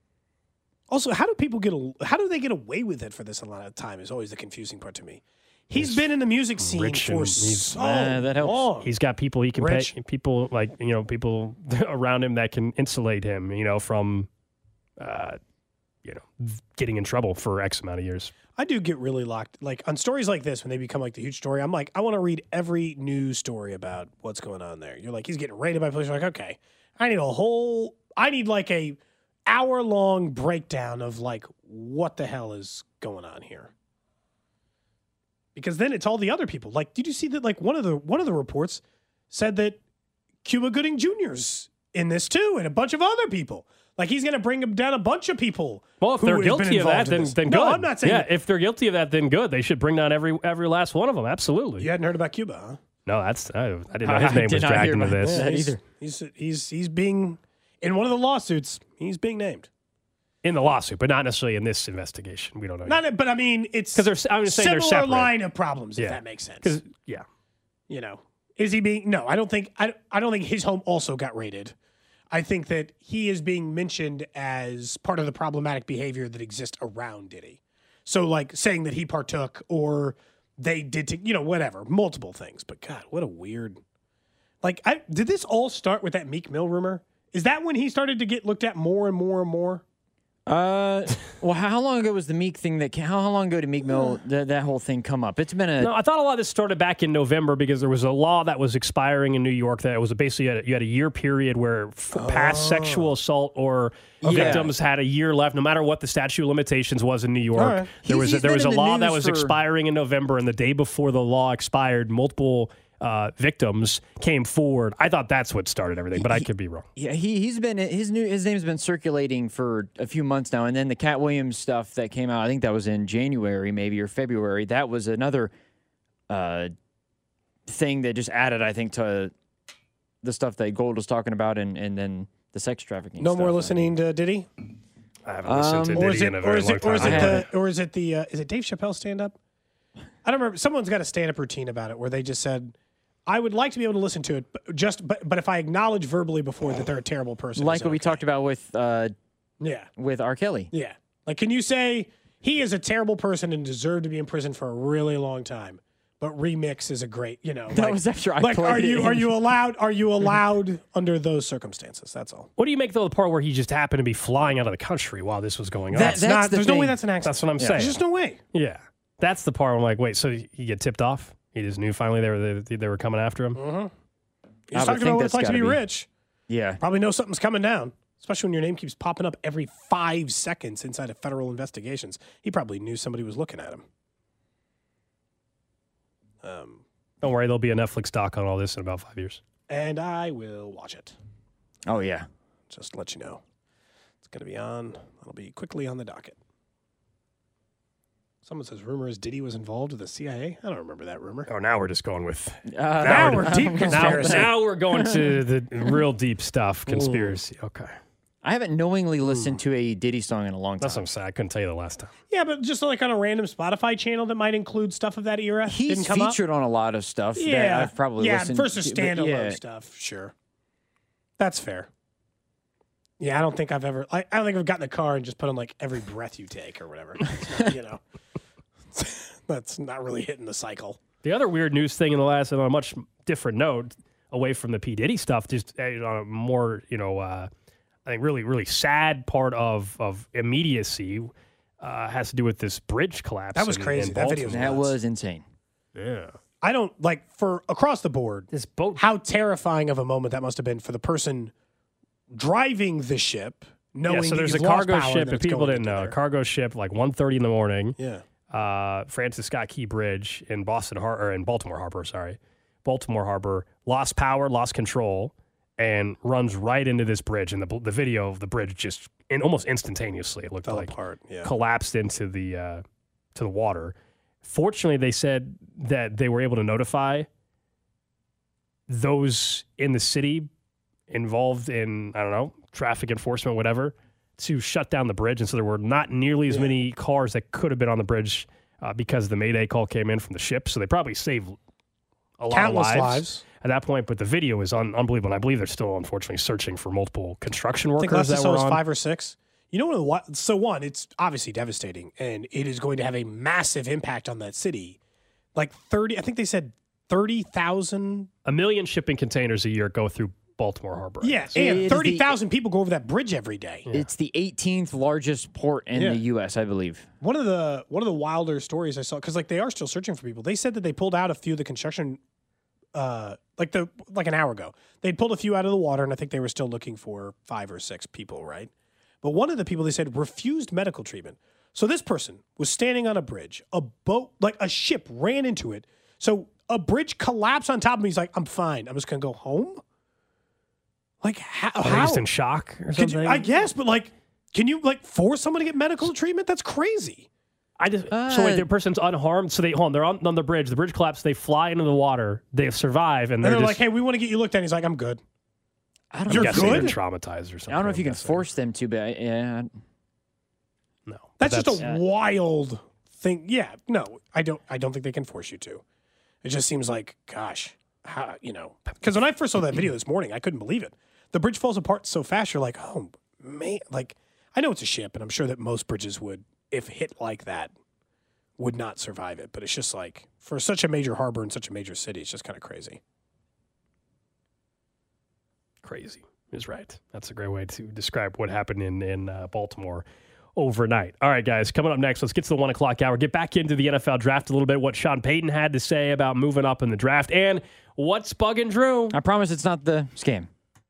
Speaker 10: Also, how do people get? A, how do they get away with it for this amount of time? Is always the confusing part to me. He's been in the music scene
Speaker 11: rich
Speaker 10: for
Speaker 11: and he's-
Speaker 10: so
Speaker 4: Uh, that helps.
Speaker 10: long.
Speaker 11: He's got people he can
Speaker 10: Rich.
Speaker 11: pay, people like, you know, people around him that can insulate him, you know, from, uh, you know, getting in trouble for X amount of years.
Speaker 10: I do get really locked. Like on stories like this, when they become like the huge story, I'm like, I want to read every news story about what's going on there. You're like, he's getting raided by police. You're like, okay, I need a whole. I need like a hour long breakdown of like what the hell is going on here. Because then it's all the other people. Like, did you see that? Like one of the one of the reports said that Cuba Gooding Junior's in this too, and a bunch of other people. Like he's going to bring down a bunch of people.
Speaker 11: Well, if
Speaker 10: who
Speaker 11: they're
Speaker 10: have been
Speaker 11: guilty of that,
Speaker 10: involved in
Speaker 11: then,
Speaker 10: this.
Speaker 11: then
Speaker 10: no,
Speaker 11: good.
Speaker 10: I'm not saying.
Speaker 11: Yeah, if they're guilty of that, then good. They should bring down every every last one of them. Absolutely.
Speaker 10: You hadn't heard about Cuba, huh?
Speaker 11: No, that's I, I didn't know his
Speaker 4: I
Speaker 11: name
Speaker 4: did
Speaker 11: was
Speaker 4: not
Speaker 11: dragged
Speaker 4: hear
Speaker 11: into
Speaker 4: about
Speaker 11: this.
Speaker 4: that
Speaker 10: he's,
Speaker 4: either.
Speaker 10: He's he's he's being in one of the lawsuits. He's being named.
Speaker 11: In the lawsuit, but not necessarily in this investigation. We don't know.
Speaker 10: Not, but I mean, it's
Speaker 11: 'Cause they're- I'm just saying they're
Speaker 10: similar
Speaker 11: separate.
Speaker 10: line of problems. If
Speaker 11: Yeah.
Speaker 10: that makes sense.
Speaker 11: Because yeah,
Speaker 10: You know, is he being? No, I don't think. I I don't think his home also got raided. I think that he is being mentioned as part of the problematic behavior that exists around Diddy. So, like saying that he partook or they did, to, you know, whatever, multiple things. But God, what a weird. Like, I did this all start with that Meek Mill rumor? Is that when he started to get looked at more and more and more?
Speaker 4: Uh, well, how long ago was the Meek thing that? How, how long ago did Meek Mill that, that whole thing come up? It's been a.
Speaker 11: no, I thought a lot of this started back in November because there was a law that was expiring in New York that it was basically a, you had a year period where f- past sexual assault or
Speaker 4: Yeah.
Speaker 11: victims had a year left, no matter what the statute of limitations was in New York.
Speaker 10: All right.
Speaker 11: There
Speaker 4: He's-
Speaker 11: was a,
Speaker 4: he's
Speaker 11: there
Speaker 4: been
Speaker 11: was a
Speaker 4: in the
Speaker 11: law that
Speaker 4: news
Speaker 11: was
Speaker 4: for-
Speaker 11: expiring in November, and the day before the law expired, multiple uh, victims came forward. I thought that's what started everything, but I could be wrong.
Speaker 4: Yeah, he he's been his new his name's been circulating for a few months now, and then the Cat Williams stuff that came out, I think that was in January maybe or February. That was another uh, thing that just added, I think, to the stuff that Gold was talking about, and and then the sex trafficking.
Speaker 10: No
Speaker 4: stuff.
Speaker 10: more listening to Diddy,
Speaker 11: I haven't listened to
Speaker 4: Um,
Speaker 11: Diddy
Speaker 10: or is it,
Speaker 11: in a
Speaker 10: or
Speaker 11: very
Speaker 10: is
Speaker 11: long
Speaker 10: it, or is
Speaker 11: time.
Speaker 10: it
Speaker 4: I
Speaker 10: the,
Speaker 4: haven't.
Speaker 10: or is it the, uh, is it Dave Chappelle stand up? I don't remember. Someone's got a stand-up routine about it where they just said, I would like to be able to listen to it, but just but, but if I acknowledge verbally before that they're a terrible person.
Speaker 4: Like what
Speaker 10: okay.
Speaker 4: we talked about with uh,
Speaker 10: yeah
Speaker 4: with R. Kelly.
Speaker 10: Yeah. Like, can you say he is a terrible person and deserved to be in prison for a really long time, but Remix is a great, you know.
Speaker 4: That
Speaker 10: like,
Speaker 4: was after I
Speaker 10: like,
Speaker 4: played
Speaker 10: are you
Speaker 4: it.
Speaker 10: are you allowed? Are you allowed under those circumstances? That's all.
Speaker 11: What do you make, though, the part where he just happened to be flying out of the country while this was going on?
Speaker 10: That's,
Speaker 4: that's
Speaker 10: not.
Speaker 4: the
Speaker 10: There's
Speaker 4: thing.
Speaker 10: no way that's an accident.
Speaker 11: That's what I'm
Speaker 10: Yeah.
Speaker 11: saying.
Speaker 10: There's just no way.
Speaker 11: Yeah. That's the part where I'm like, wait, so he get tipped off? He just knew finally they were they, they were coming after him?
Speaker 10: Mm-hmm.
Speaker 4: I
Speaker 10: He's
Speaker 4: would
Speaker 10: talking
Speaker 4: think
Speaker 10: about what
Speaker 4: that's
Speaker 10: it's like to
Speaker 4: gotta
Speaker 10: be,
Speaker 4: be.
Speaker 10: rich.
Speaker 4: Yeah.
Speaker 10: Probably know something's coming down, especially when your name keeps popping up every five seconds inside of federal investigations. He probably knew somebody was looking at him. Um,
Speaker 11: Don't worry, there'll be a Netflix doc on all this in about five years.
Speaker 10: and I will watch it.
Speaker 4: Oh, yeah.
Speaker 10: Just to let you know. It's going to be on. It'll be quickly on the docket. Someone says rumor is Diddy was involved with the C I A. I don't remember that rumor.
Speaker 11: Oh, now we're just going with.
Speaker 4: Uh,
Speaker 10: now we're deep
Speaker 11: Now,
Speaker 10: conspiracy.
Speaker 11: now we're going to the real deep stuff, conspiracy. Okay.
Speaker 4: I haven't knowingly listened to a Diddy song in a long time.
Speaker 11: That's what I'm saying. I couldn't tell you the last time.
Speaker 10: Yeah, but just like on a random Spotify channel that might include stuff of that era.
Speaker 4: He's
Speaker 10: didn't come
Speaker 4: featured
Speaker 10: up.
Speaker 4: on a lot of stuff
Speaker 10: Yeah,
Speaker 4: that I've probably
Speaker 10: yeah,
Speaker 4: listened
Speaker 10: versus
Speaker 4: to. but
Speaker 10: standalone
Speaker 4: yeah.
Speaker 10: stuff. Sure, that's fair. Yeah, I don't think I've ever. I, I don't think I've gotten in the car and just put on like every breath you take or whatever. It's not, you know, that's not really hitting the cycle.
Speaker 11: The other weird news thing in the last, and on a much different note, away from the P. Diddy stuff, just uh, on a more, you know, uh, I think really, really sad part of of immediacy uh, has to do with this bridge collapse.
Speaker 10: That was
Speaker 11: in-
Speaker 10: crazy.
Speaker 11: in
Speaker 10: That video
Speaker 11: Baltimore.
Speaker 4: That was insane.
Speaker 11: Yeah.
Speaker 10: I don't like for across the board.
Speaker 11: This boat.
Speaker 10: How terrifying of a moment that must have been for the person driving the ship, knowing
Speaker 11: Yeah, so
Speaker 10: that
Speaker 11: there's a
Speaker 10: you've lost
Speaker 11: cargo
Speaker 10: power
Speaker 11: ship,
Speaker 10: and that
Speaker 11: if
Speaker 10: it's
Speaker 11: people
Speaker 10: going
Speaker 11: didn't
Speaker 10: into
Speaker 11: know, a
Speaker 10: there.
Speaker 11: cargo ship like one thirty in the morning.
Speaker 10: Yeah.
Speaker 11: Uh, Francis Scott Key Bridge in Boston Har- or in Baltimore Harbor, sorry, Baltimore Harbor lost power, lost control, and runs right into this bridge. And the the video of the bridge just in almost instantaneously, it looked
Speaker 10: Fell
Speaker 11: like
Speaker 10: apart, yeah.
Speaker 11: collapsed into the uh, to the water. Fortunately, they said that they were able to notify those in the city involved in, I don't know, traffic enforcement, whatever, to shut down the bridge. And so there were not nearly as
Speaker 10: Yeah.
Speaker 11: many cars that could have been on the bridge uh, because the Mayday call came in from the ship. So they probably saved a lot
Speaker 10: Countless
Speaker 11: of lives,
Speaker 10: lives.
Speaker 11: at that point. But the video is un- unbelievable. And I believe they're still, unfortunately, searching for multiple construction
Speaker 10: I think
Speaker 11: workers
Speaker 10: last I
Speaker 11: that
Speaker 10: saw
Speaker 11: were
Speaker 10: was
Speaker 11: on.
Speaker 10: five or six. You know what? So one, it's obviously devastating, and it is going to have a massive impact on that city. Like thirty, I think they said thirty thousand.
Speaker 11: A million shipping containers a year go through Baltimore Harbor. I
Speaker 10: Yeah,
Speaker 11: guess.
Speaker 10: and
Speaker 4: It is
Speaker 10: thirty
Speaker 4: the-
Speaker 10: thousand people go over that bridge every day.
Speaker 4: It's the eighteenth largest port in
Speaker 10: Yeah.
Speaker 4: the U S, I believe.
Speaker 10: One of the one of the wilder stories I saw, because like they are still searching for people. They said that they pulled out a few of the construction, uh, like the like an hour ago. They pulled a few out of the water, and I think they were still looking for five or six people, right? But one of the people they said refused medical treatment. So this person was standing on a bridge. A boat, like a ship, ran into it. So a bridge collapsed on top of me. He's like, "I'm fine. I'm just gonna go home." Like how?
Speaker 11: Are they
Speaker 10: how?
Speaker 11: just in shock or
Speaker 10: Could
Speaker 11: something?
Speaker 10: you, I guess, but like, can you like force someone to get medical treatment? That's crazy.
Speaker 11: I just so wait, the person's unharmed. So they hold on. They're on, on the bridge. The bridge collapses. They fly into the water. They survive, and
Speaker 10: And
Speaker 11: they're,
Speaker 10: they're
Speaker 11: just,
Speaker 10: like, "Hey, we want to get you looked at." He's like, "I'm good."
Speaker 4: I don't
Speaker 11: I'm
Speaker 4: know.
Speaker 11: guessing
Speaker 10: good?
Speaker 11: they're traumatized or something.
Speaker 4: I don't know if
Speaker 11: I'm
Speaker 4: you can
Speaker 11: guessing.
Speaker 4: force them to, but I- yeah.
Speaker 11: No,
Speaker 10: That's,
Speaker 11: But
Speaker 10: just a
Speaker 4: uh,
Speaker 10: wild thing. Yeah, no, I don't. I don't think they can force you to. It just seems like, gosh, how you know? Because when I first saw that video this morning, I couldn't believe it. The bridge falls apart so fast. You're like, oh man, like I know it's a ship, and I'm sure that most bridges would, if hit like that, would not survive it. But it's just like for such a major harbor in such a major city, it's just kind of crazy.
Speaker 11: Crazy is right. That's a great way to describe what happened in in uh, Baltimore overnight. All right, guys, coming up next, let's get to the one o'clock hour. Get back into the N F L draft a little bit. What Sean Payton had to say about moving up in the draft, and what's bugging Drew.
Speaker 4: I promise it's not the scam.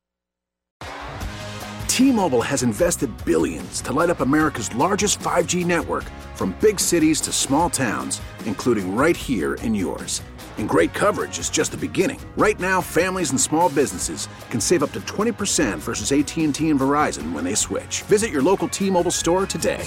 Speaker 5: T-Mobile has invested billions to light up America's largest five G network, from big cities to small towns, including right here in yours. And great coverage is just the beginning. Right now, families and small businesses can save up to twenty percent versus A T and T and Verizon when they switch. Visit your local T-Mobile store today.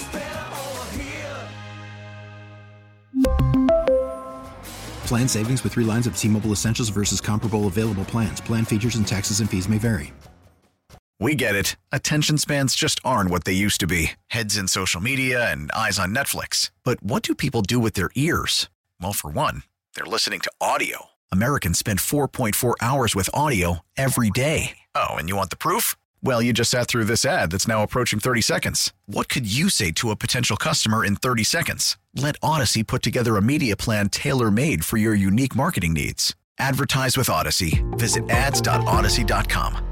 Speaker 6: Plan savings with three lines of T-Mobile Essentials versus comparable available plans. Plan features and taxes and fees may vary.
Speaker 7: We get it. Attention spans just aren't what they used to be. Heads in social media and eyes on Netflix. But what do people do with their ears? Well, for one, they're listening to audio. Americans spend four point four hours with audio every day. Oh, and you want the proof? Well, you just sat through this ad that's now approaching thirty seconds. What could you say to a potential customer in thirty seconds? Let Odyssey put together a media plan tailor-made for your unique marketing needs. Advertise with Odyssey. Visit ads dot odyssey dot com.